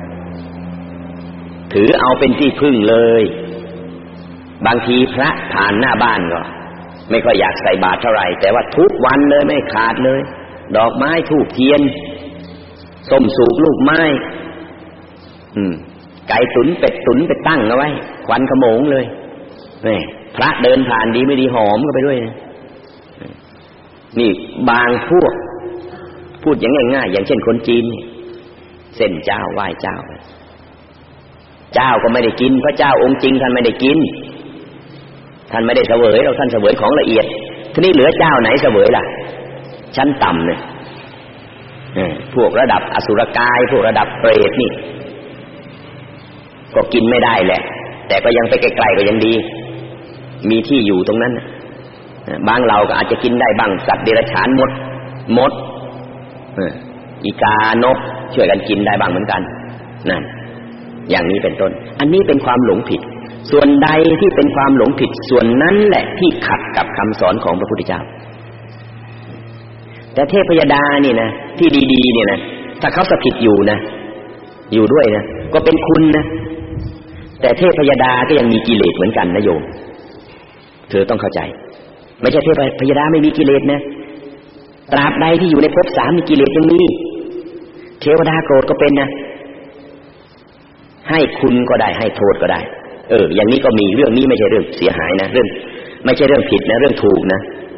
ถือเอาเป็นที่พึ่งเลยบางทีพระผ่านหน้าบ้านก็ไม่ค่อยอยากใส่บาตรเท่าไหร่แต่ว่าทุกวันเลยไม่ขาดเลยดอกไม้ธูปเทียนส้มสูบลูกไม้อืมไก่ตุ๋นเป็ดตุ๋นไปตั้งเอาไว้ควันขโมงเลยนี่พระเดินผ่านดีไม่ดีหอมก็ไปด้วยนะนี่บางพวกพูดอย่างง่ายๆอย่างเช่นคนจีนเส้นเจ้าไหว้เจ้าเจ้าก็ไม่ได้กินพระเจ้าองค์จริงท่านไม่ได้กินท่านไม่ได้เสวยเราท่านเสวยของละเอียดทีนี้เหลือเจ้าไหนเสวยล่ะชั้นต่ำเนี่ยพวกระดับอสุรกายพวกระดับเปรตนี่ก็กินไม่ได้แหละแต่ก็ยังไปไกลๆก็ยังดีมีที่อยู่ตรงนั้นบางเราก็อาจจะกินได้บ้างสัตว์เดรัจฉานมดมดอีกานกช่วยกันกินได้บ้างเหมือนกันนั่นอย่างนี้เป็นต้นอันนี้เป็นความหลงผิดส่วนใดที่เป็นความหลงผิดส่วนนั้นแหละที่ขัดกับคำสอนของพระพุทธเจ้าแต่เทพยดานี่นะที่ดีๆเนี่ยนะถ้าเขาสถิตอยู่นะอยู่ด้วยนะก็เป็นคุณนะแต่เทพยดาก็ยังมีกิเลสเหมือนกันนะโยมเธอต้องเข้าใจไม่ใช่เทพยดาไม่มีกิเลสนะตราบใดที่อยู่ในภพสามมีกิเลสยังมีเทวดาโกรธก็เป็นนะให้คุณก็ได้ให้โทษก็ได้เอออย่างนี้ก็มีเรื่องนี้ไม่ใช่เรื่องเสียหายนะเรื่องไม่ใช่เรื่องผิดนะเรื่องถูกนะ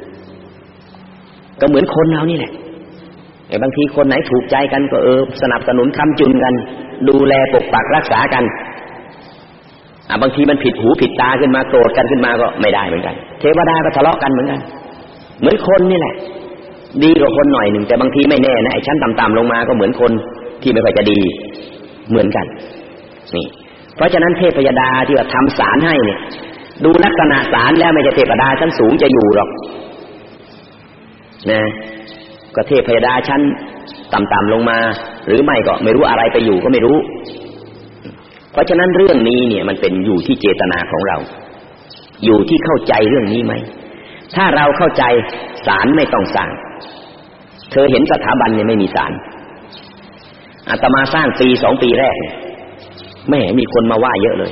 ก็เหมือนคนเรานี่แหละไอ้บางทีคนไหนถูกใจกันก็เออสนับสนุนค้ำจุนกันดูแลปกปักรักษากันอ่ะบางทีมันผิดหูผิดตาขึ้นมาโกรธกันขึ้นมาก็ไม่ได้เหมือนกันเทวดาก็ทะเลาะกันเหมือนกันเหมือนคนนี่แหละดีกว่าคนหน่อยหนึ่งแต่บางทีไม่แน่นะไอ้ชั้นต่ำๆลงมาก็เหมือนคนที่ไม่ค่อยจะดีเหมือนกันนี่เพราะฉะนั้นเทพยดาที่ว่าทำศาลให้เนี่ยดูลักษณะศาลแล้วไม่ใช่เทพยดาชั้นสูงจะอยู่หรอกนะก็เทพยดาชั้นต่ำๆลงมาหรือไม่ก็ไม่รู้อะไรไปอยู่ก็ไม่รู้เพราะฉะนั้นเรื่องนี้เนี่ยมันเป็นอยู่ที่เจตนาของเราอยู่ที่เข้าใจเรื่องนี้ไหมถ้าเราเข้าใจศาลไม่ต้องสร้างเธอเห็นสถาบันเนี่ยไม่มีศาลอาตมาสร้างปีสองปีแรกแม่มีคนมาว่าเยอะเลย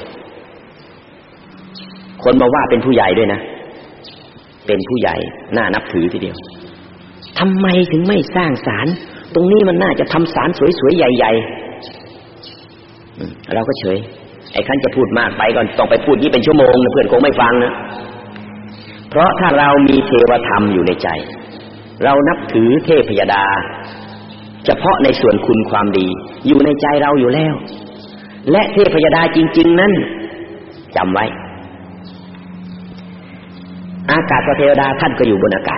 คนมาว่าเป็นผู้ใหญ่ด้วยนะเป็นผู้ใหญ่น่านับถือทีเดียวทำไมถึงไม่สร้างศาลตรงนี้มันน่าจะทำศาลสวยๆใหญ่ๆเราก็เฉยไอ้ขั้นจะพูดมากไปก่อนต้องไปพูดยี่เป็นชั่วโมงเพื่อนคงไม่ฟังนะเพราะถ้าเรามีเทวธรรมอยู่ในใจเรานับถือเทพยดาเฉพาะในส่วนคุณความดีอยู่ในใจเราอยู่แล้วและเทพยดาจริงๆนั้นจำไว้อากาศเทวดาท่านก็อยู่บนอากาศ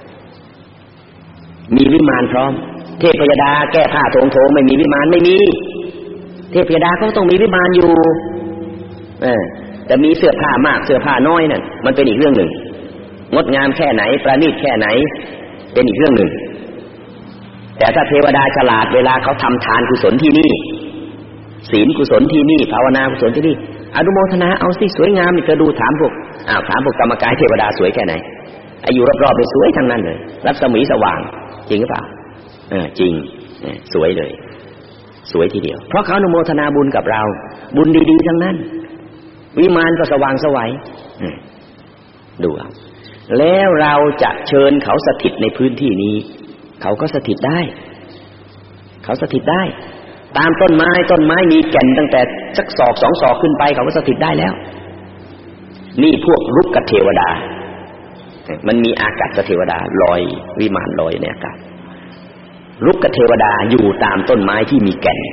มีวิมานพร้อมเทพยดาแก้ผ้าโถงโถงไม่มีวิมานไม่มีเทพยดาเขาต้องมีวิมานอยู่เออแต่มีเสื้อผ้ามากเสื้อผ้าน้อยนั่นมันเป็นอีกเรื่องหนึ่งงดงามแค่ไหนประณีตแค่ไหนเป็นอีกเรื่องหนึ่งแต่ถ้าเทวดาฉลาดเวลาเขาทำทานกุศลที่นี่ศีลกุศลที่นี่ภาวนากุศลที่นี่อนุโมทนาเอาสิสวยงามนี่เธอดูถามพวกอ้าวถามพวกกรรมกายเทวดาสวยแค่ไหนอายุรอบๆไปสวยทั้งนั้นเลยรัศมีสว่างจริงหรือเปล่าเออจริงสวยเลยสวยทีเดียวเพราะเขาอนุโมทนาบุญกับเราบุญดีๆทั้งนั้นวิมานก็สว่างไสวดูเอาแล้วเราจะเชิญเขาสถิตในพื้นที่นี้เขาก็สถิตได้เขาสถิตได้ตามต้นไม้ต้นไม้มีแก่นตั้งแต่สักศอกสองศอกขึ้นไปเขาก็สถิตได้แล้วนี่พวกรุกขเทวดามันมีอากาศเทวดาลอยวิมานลอยในอากาศรุกขเทวดาอยู่ตามต้นไม้ที่มีแก่น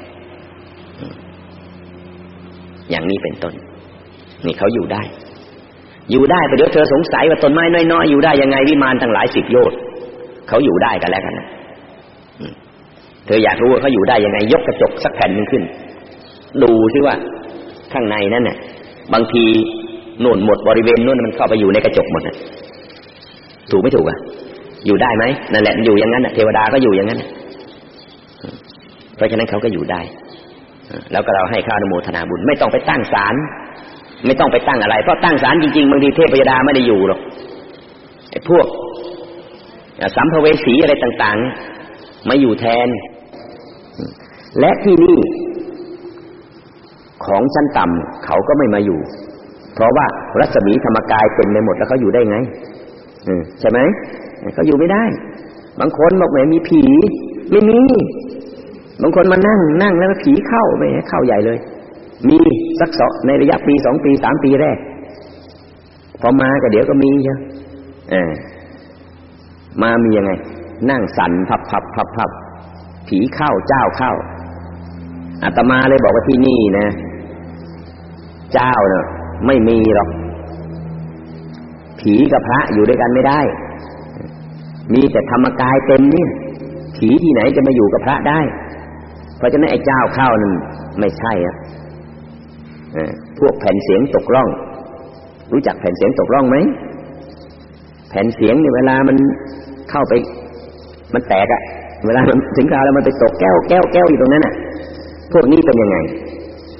อย่างนี้เป็นต้นนี่เขาอยู่ได้อยู่ได้แต่เดี๋ยวเธอสงสัยว่าต้นไม้น้อยๆอยู่ได้ยังไงวิมานทั้งหลายสิบโยชน์เขาอยู่ได้กันแล้วกันนะเธออยากรู้ว่าเขาอยู่ได้ยังไงยกกระจกสักแผ่นนึงขึ้นดูซิว่าข้างในนั้นน่ะบางทีโน่นหมดบริเวณโน่นมันเข้าไปอยู่ในกระจกหมดน่ะถูกไม่ถูกอ่ะอยู่ได้ไหมนั่นแหละอยู่อย่างนั้นน่ะเทวดาก็อยู่อย่างนั้นเพราะฉะนั้นเขาก็อยู่ได้แล้วก็เราให้ข้าอนุโมทนาบุญไม่ต้องไปตั้งศาลไม่ต้องไปตั้งอะไรเพราะตั้งศาลจริงๆบางทีเทพยดาไม่ได้อยู่หรอกไอ้พวกสัมภเวสีอะไรต่างๆมาอยู่แทนและที่นี่ของชั้นต่ำเขาก็ไม่มาอยู่เพราะว่ารัศมีธรรมกายเต็มไปหมดแล้วเขาอยู่ได้ไงใช่ไหมเขาอยู่ไม่ได้บางคนบอกแหมมีผีไม่มีบางคนมานั่งนั่งแล้วผีเข้าไปเข้าใหญ่เลยมีสักสองในระยะปีสองปีสามปีแรกพอมาก็เดี๋ยวก็มีใช่เออมามียังไงนั่งสั่นพับพับพับพับผีเข้าเจ้าเข้าอาตมาเลยบอกว่าที่นี่นะเจ้าเน่ะไม่มีหรอกผีกับพระอยู่ด้วยกันไม่ได้มีแต่ธรรมกายเต็มเนี่ยผีที่ไหนจะมาอยู่กับพระได้เพราะฉะนั้นไอ้เจ้าเข้านั่นไม่ใช่อ่ะพวกแผ่นเสียงตกร่องรู้จักแผ่นเสียงตกร่องไหมแผ่นเสียงเนี่ยเวลามันเข้าไปมันแตกอ่ะเวลามันถึงคราวแล้วมันไปตกแก้วแก้วแก้วอยู่ตรงนั้นน่ะพวกนี้เป็นยังไง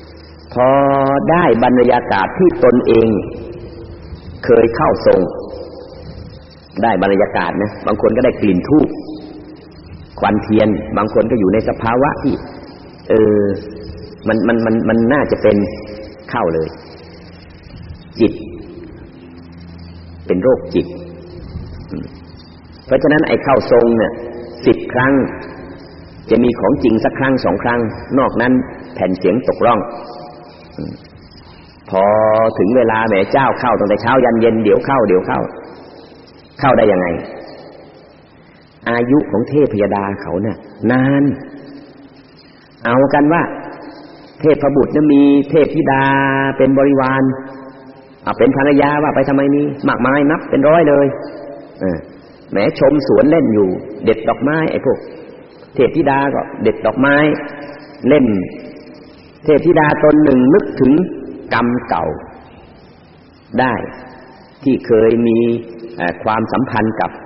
พอได้บรรยากาศที่ตนเองเคยเข้าทรงได้บรรยากาศนะบางคนก็ได้กลิ่นธูปควันเทียนบางคนก็อยู่ในสภาวะที่เออมันมันมันมันน่าจะเป็นเข้าเลยจิตเป็นโรคจิตเพราะฉะนั้นไอ้เข้าทรงเนี่ยสิบครั้งจะมีของจริงสักครั้งสองครั้งนอกนั้นแผ่นเสียงตกร่องพอถึงเวลาแม่เจ้าเข้าตั้งแต่เช้ายันเย็นเดี๋ยวเข้าเดี๋ยวเข้าเข้าได้ยังไงอายุของเทพยดาเขาเนี่ยนานเอากันว่าเทพบุตรเนี่ยมีเทพธิดาเป็นบริวารเอาเป็นภรรยาว่าไปทำไมมีมากมายนับเป็นร้อยเลยเออแม้ชมสวนเล่นอยู่เด็ดดอกไม้ไอ้พวกเทพธิดาก็เด็ดดอกไม้เล่นเทพธิดาตนหนึ่งนึกถึงกรรมเก่าได้ที่เคยมีความสัมพันธ์กับ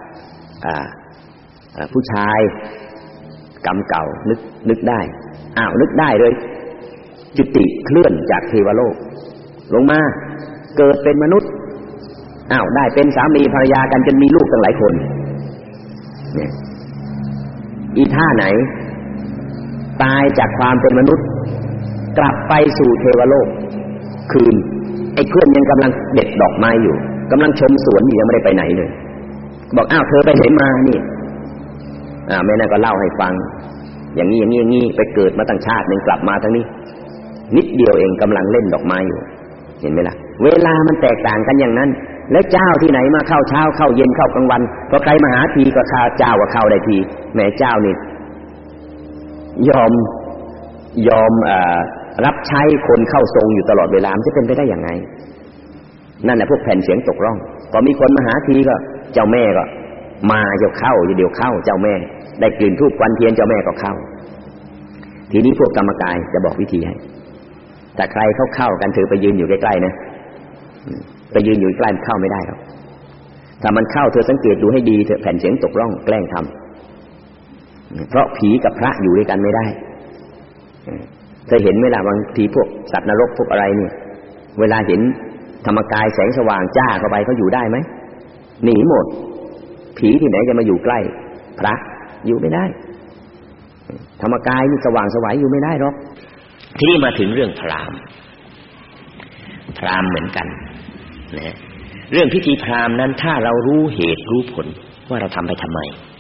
ผู้ชายกรรมเก่านึกนึกได้อ้าวนึกได้เลยจุติเคลื่อนจากเทวโลกลงมาเกิดเป็นมนุษย์อ้าวได้เป็นสามีภรรยากันจนมีลูกตั้งหลายคนเนี่ยอีท่าไหนตายจากความเป็นมนุษย์กลับไปสู่เทวโลกคืนไอ้เพื่อนยังกำลังเด็ดดอกไม้อยู่กำลังชมสวนอยู่ยังไม่ได้ไปไหนเลยบอกอ้าวเธอไปไหนมานี่อ่าแม่นั่นก็เล่าให้ฟังอย่างนี้อย่างนี้อย่างนี้ไปเกิดมาตั้งชาตินึงกลับมาทั้งนี้นิดเดียวเองกำลังเล่นดอกไม้อยู่เห็นไหมล่ะเวลามันแตกต่างกันอย่างนั้นแล้วเจ้าที่ไหนมาเข้าเช้าเข้าเย็นเข้ากลางวันพอใครมาหาทีก็ข้าเจ้าก็เข้าได้ทีแม่เจ้านี่ยอมยอมอ่ารับใช้คนเข้าทรงอยู่ตลอดเวลามันจะเป็นไปได้ยังไงนั่นแหละพวกแผ่นเสียงตกร่องพอมีคนมาหาทีก็เจ้าแม่ก็มาเดี๋ยวเข้าเดี๋ยวเข้าเจ้าแม่ได้กลิ่นธูปควันเทียนเจ้าแม่ก็เข้าทีนี้พวกกรรมกายจะบอกวิธีให้แต่ใครเขาเข้ากันถือไปยืนอยู่ใกล้ๆนะไปยืนอยู่ใกล้เข้าไม่ได้หรอกถ้ามันเข้าเธอสังเกตดูให้ดีเถอะแผ่นเสียงตกร่องแกล้งทำเพราะผีกับพระอยู่ด้วยกันไม่ได้เคยเห็นไหมล่ะบางทีพวกสัตว์นรกพวกอะไรนี่เวลาเห็นธรรมกายแสงสว่างจ้าเข้าไปเขาอยู่ได้ไหมหนีหมดผีที่ไหนจะมาอยู่ใกล้พระอยู่ไม่ได้ธรรมกายนี่สว่างสวัยอยู่ไม่ได้หรอกทีนี้มาถึงเรื่องพราหมณ์พราหมณ์เหมือนกันนะเรื่องพิธีพราหมณ์นั้นถ้าเรารู้เหตุรู้ผลว่าเราทำไปทำไม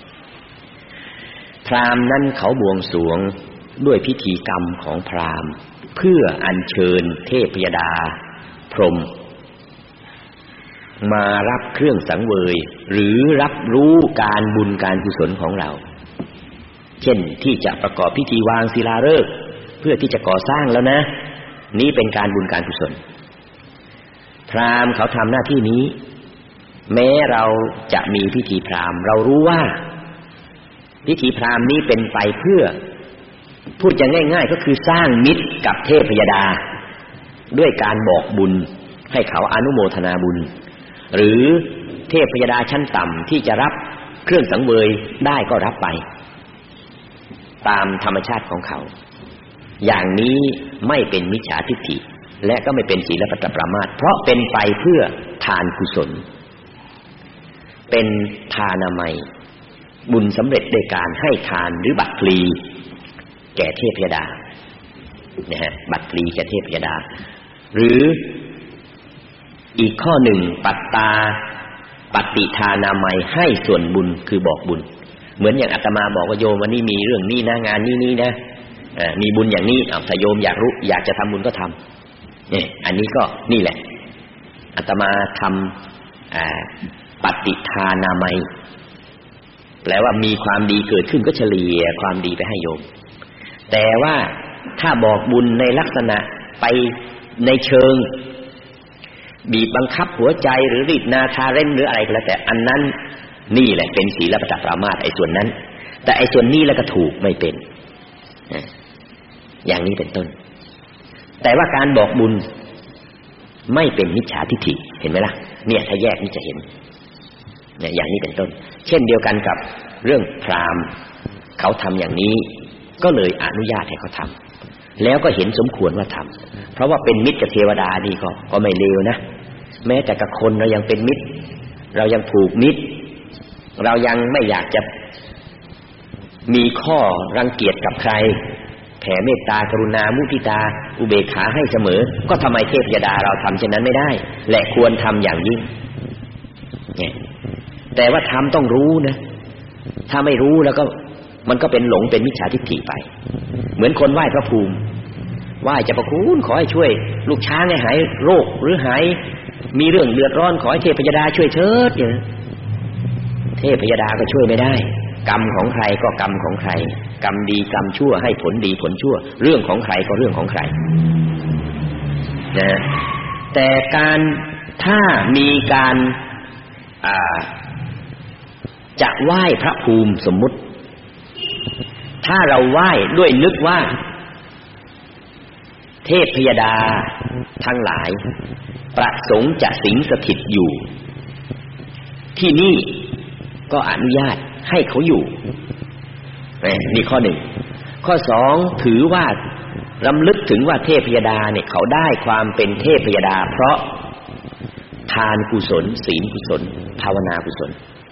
พราหมณ์นั้นเขาบวงสรวงด้วยพิธีกรรมของพราหมณ์เพื่ออัญเชิญเทพยดาพรหมมารับเครื่องสังเวยหรือรับรู้การบุญการกุศลของเราเช่นที่จะประกอบพิธีวางศิลาฤกษ์เพื่อที่จะก่อสร้างแล้วนะนี้เป็นการบุญการกุศลพราหมณ์เขาทำหน้าที่นี้แม้เราจะมีพิธีพราหมณ์เรารู้ว่าพิธีพราหมณ์นี้เป็นไปเพื่อพูดอย่างง่ายๆก็คือสร้างมิตรกับเทพยดาด้วยการบอกบุญให้เขาอนุโมทนาบุญหรือเทพยดาชั้นต่ำที่จะรับเครื่องสังเวยได้ก็รับไปตามธรรมชาติของเขาอย่างนี้ไม่เป็นมิจฉาทิฏฐิและก็ไม่เป็นศีลปตปรามาสเพราะเป็นไปเพื่อทานกุศลเป็นทานามัยบุญสำเร็จด้วยการให้ทานหรือบัตรพลีแก่เทพยดานะฮะบัตรพลีแก่เทพยดาหรืออีกข้อหนึ่งปัตตาปฏิทานามัยให้ส่วนบุญคือบอกบุญเหมือนอย่างอาตมาบอกว่าโยมวันนี้มีเรื่องนี้นะงานนี้นี้นะมีบุญอย่างนี้เอาถ้าโยมอยากรู้อยากจะทำบุญก็ทำเนี่ยอันนี้ก็นี่แหละอาตมาทำปฏิทานามัยแปลว่ามีความดีเกิดขึ้นก็เฉลี่ยความดีไปให้โยมแต่ว่าถ้าบอกบุญในลักษณะไปในเชิงบีบบังคับหัวใจหรือรีดนาทาเร่นหรืออะไรก็แล้วแต่อันนั้นนี่แหละเป็นศีลปตปรามาสไอ้ส่วนนั้นแต่ไอ้ส่วนนี้แล้วก็ถูกไม่เป็นอย่างนี้เป็นต้นแต่ว่าการบอกบุญไม่เป็นมิจฉาทิฏฐิเห็นไหมล่ะเนี่ยถ้าแยกนี่จะเห็นเนี่ยอย่างนี้เป็นต้นเช่นเดียวกันกับเรื่องพราหมณ์เขาทำอย่างนี้ก็เลยอนุญาตให้เขาทแล้วก็เห็นสมควรว่าทำเพราะว่าเป็นมิตรกับเทวดานี่ก็ก็ไม่เลวนะแม้แต่กับคนเรายังเป็นมิตรเรายังผูกมิตรเรายังไม่อยากจะมีข้อรังเกียจกับใครแผ่เมตตากรุณามุทิตาอุเบกขาให้เสมอก็ทำไมเทพยดาเราทำเช่นนั้นไม่ได้และควรทำอย่างยิ่งเนี่ยแต่ว่าทำต้องรู้นะถ้าไม่รู้แล้วก็มันก็เป็นหลงเป็นมิจฉาทิฏฐิไปเหมือนคนไหว้พระภูมิไหว้เจ้าพระคุณขอให้ช่วยลูกช้างให้หายโรคหรือหายมีเรื่องเดือดร้อนขอให้เทพยดาช่วยเถิดอย่างนั้นเทพยดาก็ช่วยไม่ได้กรรมของใครก็กรรมของใครกรรมดีกรรมชั่วให้ผลดีผลชั่วเรื่องของใครก็เรื่องของใครนะแต่การถ้ามีการอ่าจะไหว้พระภูมิสมมุติถ้าเราไหว้ด้วยนึกว่าเทพยดาทั้งหลายประสงค์จะสิงสถิตอยู่ที่นี่ก็อนุญาตให้เขาอยู่นี่ข้อหนึ่งข้อสองถือว่ารำลึกถึงว่าเทพยดาเนี่ยเขาได้ความเป็นเทพยดาเพราะทานกุศลศีลกุศลภาวนากุศล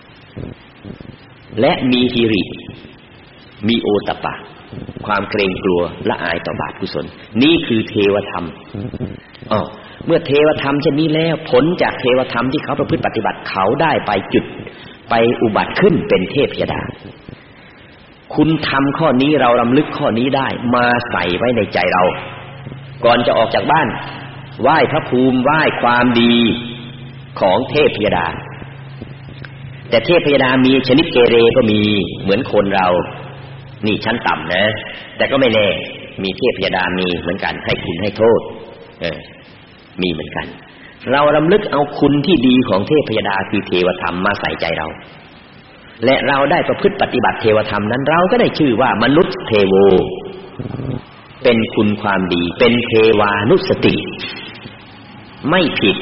และมีหิริมีโอตตัปปะความเกรงกลัวละอายต่อบาปกุศลนี่คือเทวธรรมอ๋อเมื่อเทวธรรมเช่นนี้แล้วผลจากเทวธรรมที่เขาประพฤติปฏิบัติเขาได้ไปจุดไปอุบัติขึ้นเป็นเทพยดาคุณทำข้อนี้เรารำลึกข้อนี้ได้มาใส่ไว้ในใจเราก่อนจะออกจากบ้านไหว้พระภูมิไหว้ความดีของเทพยดาแต่เทพยดามีชนิดเกเรก็มีเหมือนคนเรานี่ชั้นต่ำนะแต่ก็ไม่แน่มีเทพยดามีเหมือนกันให้คุณให้โทษเออมีเหมือนกันเรารำลึกเอาคุณที่ดีของเทพยดาคือเทวธรรมมาใส่ใจเราและเราได้ประพฤติปฏิบัติเทวธรรมนั้นเราก็ได้ชื่อว่ามนุษย์เทโวเป็นคุณความดีเป็นเทวานุสติไม่ผิด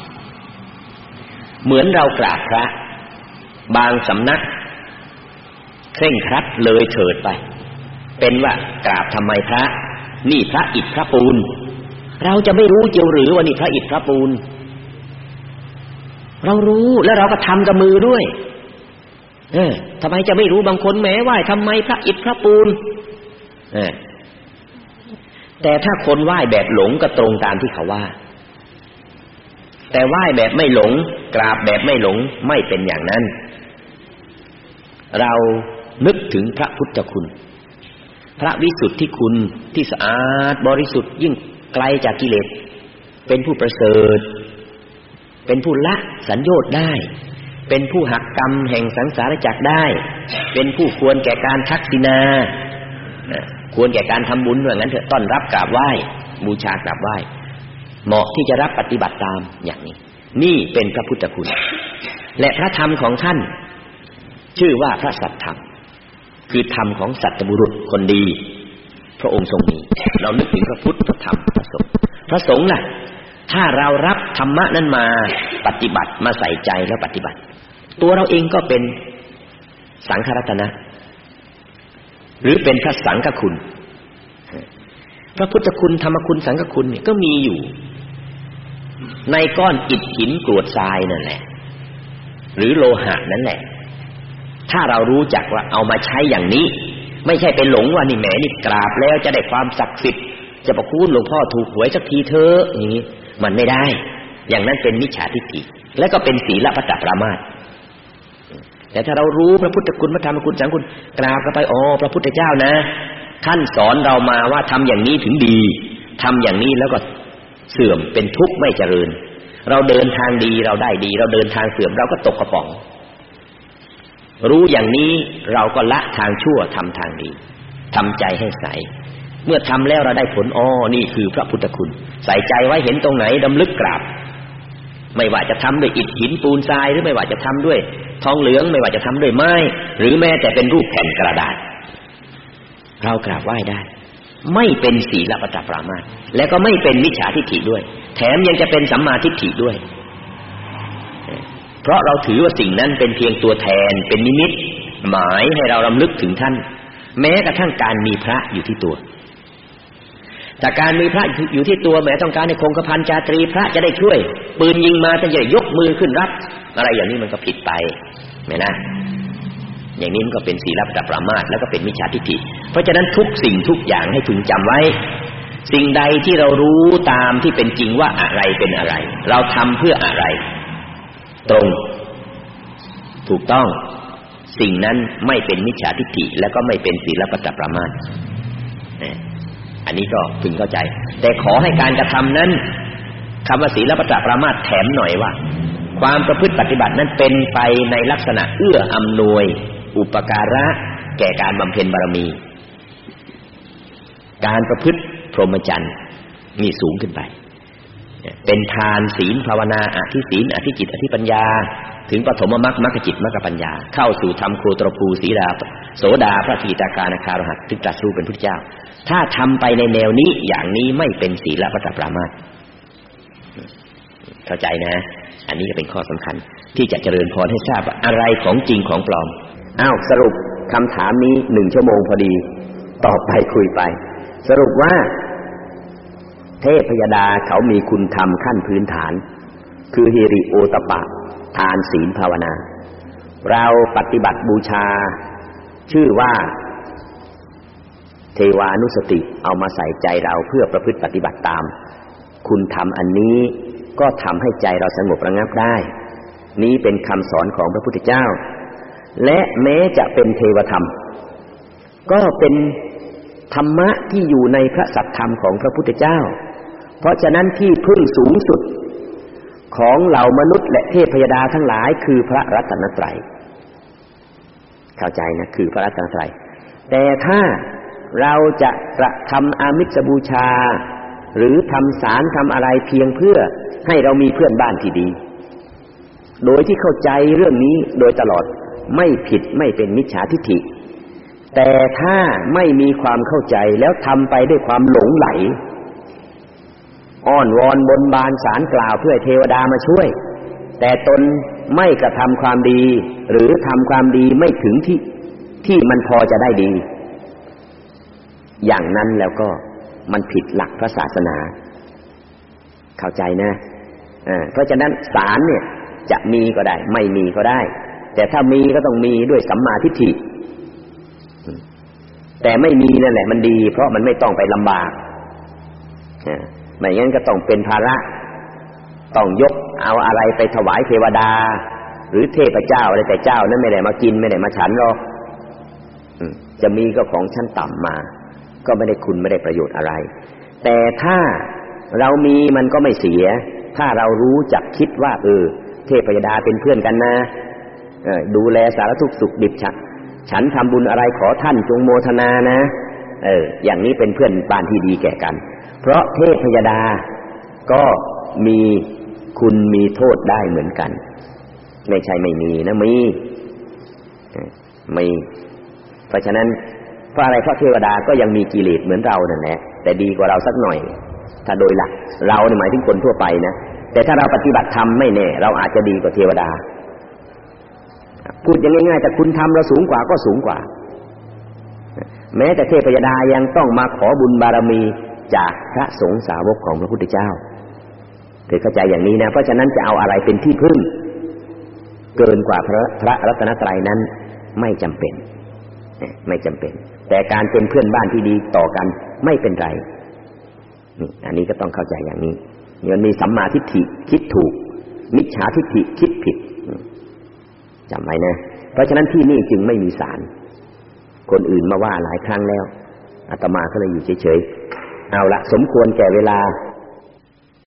เหมือนเรากราบพระบางสำนักเคร่งครัดเลยเถิดไปเป็นว่ากราบทำไมพระนี่พระอิฐพระปูนเราจะไม่รู้เจียวหรือว่านี่พระอิฐพระปูนเรารู้แล้วเราก็ทำกับมือด้วยเออทำไมจะไม่รู้บางคนแหมไหว้ทำไมพระอิฐพระปูนเออแต่ถ้าคนไหว้แบบหลงก็ตรงตามที่เขาว่าแต่ไหว้แบบไม่หลงกราบแบบไม่หลงไม่เป็นอย่างนั้นเรานึกถึงพระพุทธคุณพระวิสุทธิคุณที่สะอาดบริสุทธิ์ยิ่งไกลจากกิเลสเป็นผู้ประเสริฐเป็นผู้ละสัญโยชน์ได้เป็นผู้หักกรรมแห่งสังสารวัฏได้เป็นผู้ควรแก่การทักษิณาควรแก่การทำบุญว่างั้นเถอะต้อนรับกราบไหว้บูชากราบไหว้เหมาะที่จะรับปฏิบัติตามอย่างนี้นี่เป็นพระพุทธคุณและพระธรรมของท่านชื่อว่าพระสัทธรรมคือธรรมของสัตบุรุษคนดีพระองค์ทรงมีเรานึกถึงพระพุทธพระธรรมพระสงฆ์พระสงฆ์น่ะถ้าเรารับธรรมะนั้นมาปฏิบัติมาใส่ใจแล้วปฏิบัติตัวเราเองก็เป็นสังฆรัตนะหรือเป็นพระสังฆคุณพระพุทธคุณธรรมคุณสังฆคุณเนี่ยก็มีอยู่ในก้อนอิฐหินกรวดทรายนั่นแหละหรือโลหะนั่นแหละถ้าเรารู้จักว่าเอามาใช้อย่างนี้ไม่ใช่ไปหลงว่านี่แหมนี่กราบแล้วจะได้ความศักดิ์สิทธิ์จะประคุณหลวงพ่อถูกหวยสักทีเถอะอย่างนี้มันไม่ได้อย่างนั้นเป็นมิจฉาทิฏฐิและก็เป็นศีลปัตตปรามาสแต่ถ้าเรารู้พระพุทธคุณพระธรรมคุณสังฆคุณกราบเข้าไปอ๋อพระพุทธเจ้านะท่านสอนเรามาว่าทำอย่างนี้ถึงดีทำอย่างนี้แล้วก็เสื่อมเป็นทุกข์ไม่เจริญเราเดินทางดีเราได้ดีเราเดินทางเสื่อมเราก็ตกกระป๋องรู้อย่างนี้เราก็ละทางชั่วทำทางดีทำใจให้ใสเมื่อทำแล้วเราได้ผลอ๋อนี่คือพระพุทธคุณใส่ใจไว้เห็นตรงไหนดำลึกกราบไม่ว่าจะทำด้วยอิฐหินปูนทรายหรือไม่ว่าจะทำด้วยทองเหลืองไม่ว่าจะทำด้วยไม้หรือแม้แต่เป็นรูปแผ่นกระดาษเรากราบไหว้ได้ไม่เป็นศีลปัตตปรามาสและก็ไม่เป็นมิจฉาทิฏฐิด้วยแถมยังจะเป็นสัมมาทิฏฐิด้วยเพราะเราถือว่าสิ่งนั้นเป็นเพียงตัวแทนเป็นนิมิตหมายให้เรารำลึกถึงท่านแม้กระทั่งการมีพระอยู่ที่ตัวจากการมีพระอยู่ที่ตัวแม้ต้องการให้คงกระพันจาตรีพระจะได้ช่วยปืนยิงมาจะได้ยกมือขึ้นรับอะไรอย่างนี้มันก็ผิดไปเห็นไหมอย่างนี้มันก็เป็นศีลปรามาสแล้วก็เป็นมิจฉาทิฏฐิเพราะฉะนั้นทุกสิ่งทุกอย่างให้พึงจำไว้สิ่งใดที่เรารู้ตามที่เป็นจริงว่าอะไรเป็นอะไรเราทำเพื่ออะไรตรงถูกต้องสิ่งนั้นไม่เป็นมิจฉาทิฏฐิและก็ไม่เป็นศีลปรามาสอันนี้ก็พึงเข้าใจแต่ขอให้การกระทำนั้นคำว่าศีลปรามาสแถมหน่อยว่าความประพฤติปฏิบัตินั้นเป็นไปในลักษณะเอื้ออำนวยอุปการะแก่การบำเพ็ญบารมีการประพฤติพรหมจรรย์มีสูงขึ้นไปเป็นทานศีลภาวนาอธิศีลอธิจิตอธิปัญญาถึงปฐมมรรคมรรคจิตมรรคปัญญาเข้าสู่ธรรมโคตรภูสีดาโสดาพระสกิทาคานาคารหัตถึงตรัสรู้เป็นพุทธเจ้าถ้าทำไปในแนวนี้อย่างนี้ไม่เป็นศีลปรามาสเข้าใจนะอันนี้ก็เป็นข้อสำคัญที่จะเจริญพรให้ทราบว่าอะไรของจริงของปลอมอ้าวสรุปคำถามนี้หนึ่งชั่วโมงพอดีต่อไปคุยไปสรุปว่าเทพยดาเขามีคุณธรรมขั้นพื้นฐานคือฮิริโอตปะทานศีลภาวนาเราปฏิบัติบูชาชื่อว่าเทวานุสติเอามาใส่ใจเราเพื่อประพฤติปฏิบัติตามคุณธรรมอันนี้ก็ทำให้ใจเราสงบระงับได้นี้เป็นคำสอนของพระพุทธเจ้าและแม้จะเป็นเทวธรรมก็เป็นธรรมะที่อยู่ในพระสัทธรรมของพระพุทธเจ้าเพราะฉะนั้นที่พึ่งสูงสุดของเหล่ามนุษย์และเทพยดาทั้งหลายคือพระรัตนตรัยเข้าใจนะคือพระรัตนตรัยแต่ถ้าเราจะกระทำอามิสบูชาหรือทำสารทำอะไรเพียงเพื่อให้เรามีเพื่อนบ้านที่ดีโดยที่เข้าใจเรื่องนี้โดยตลอดไม่ผิดไม่เป็นมิจฉาทิฏฐิแต่ถ้าไม่มีความเข้าใจแล้วทำไปด้วยความหลงไหลอ้อนวอนบนบานสารกล่าวเพื่อเทวดามาช่วยแต่ตนไม่กระทำความดีหรือทำความดีไม่ถึงที่ที่มันพอจะได้ดีอย่างนั้นแล้วก็มันผิดหลักพระศาสนาเข้าใจนะอ่าเพราะฉะนั้นสารเนี่ยจะมีก็ได้ไม่มีก็ได้แต่ถ้ามีก็ต้องมีด้วยสัมมาทิฏฐิแต่ไม่มีนั่นแหละมันดีเพราะมันไม่ต้องไปลำบากไม่งั้นก็ต้องเป็นภาระต้องยกเอาอะไรไปถวายเทวดาหรือเทพเจ้าอะไรแต่เจ้านั้นไม่ได้มากินไม่ได้มาฉันหรอกจะมีก็ของชั้นต่ำมาก็ไม่ได้คุณไม่ได้ประโยชน์อะไรแต่ถ้าเรามีมันก็ไม่เสียถ้าเรารู้จักคิดว่าเออเทพยดาเป็นเพื่อนกันนะเออดูแลสารทุกข์สุขดิบฉันฉันทำบุญอะไรขอท่านจงโมทนานะเอออย่างนี้เป็นเพื่อนบ้านที่ดีแก่กันเพราะเทพยดาก็มีคุณมีโทษได้เหมือนกันไม่ใช่ไม่มีนะมีมีเพราะฉะนั้นเพราะอะไรเพราะเทวดาก็ยังมีกิเลสเหมือนเรานั่นแหละแต่ดีกว่าเราสักหน่อยถ้าโดยหลักเราเนี่ยหมายถึงคนทั่วไปนะแต่ถ้าเราปฏิบัติธรรมไม่แน่เราอาจจะดีกว่าเทวดาพูดอย่างง่ายๆแต่คุณธรรมเราสูงกว่าก็สูงกว่าแม้แต่เทพยดายังต้องมาขอบุญบารมีจากพระสงฆ์สาวกของพระพุทธเจ้าเธอเข้าใจอย่างนี้นะเพราะฉะนั้นจะเอาอะไรเป็นที่พึ่งเกินกว่าพระพระรัตนตรัยนั้นไม่จำเป็นไม่จำเป็นแต่การเป็นเพื่อนบ้านที่ดีต่อกันไม่เป็นไรนี่อันนี้ก็ต้องเข้าใจอย่างนี้มันมีสัมมาทิฏฐิคิดถูกมิจฉาทิฏฐิคิดผิดจำไว้นะเพราะฉะนั้นที่นี่จึงไม่มีศาลคนอื่นมาว่าหลายครั้งแล้วอาตมาก็เลยอยู่เฉยๆเอาละสมควรแก่เวลา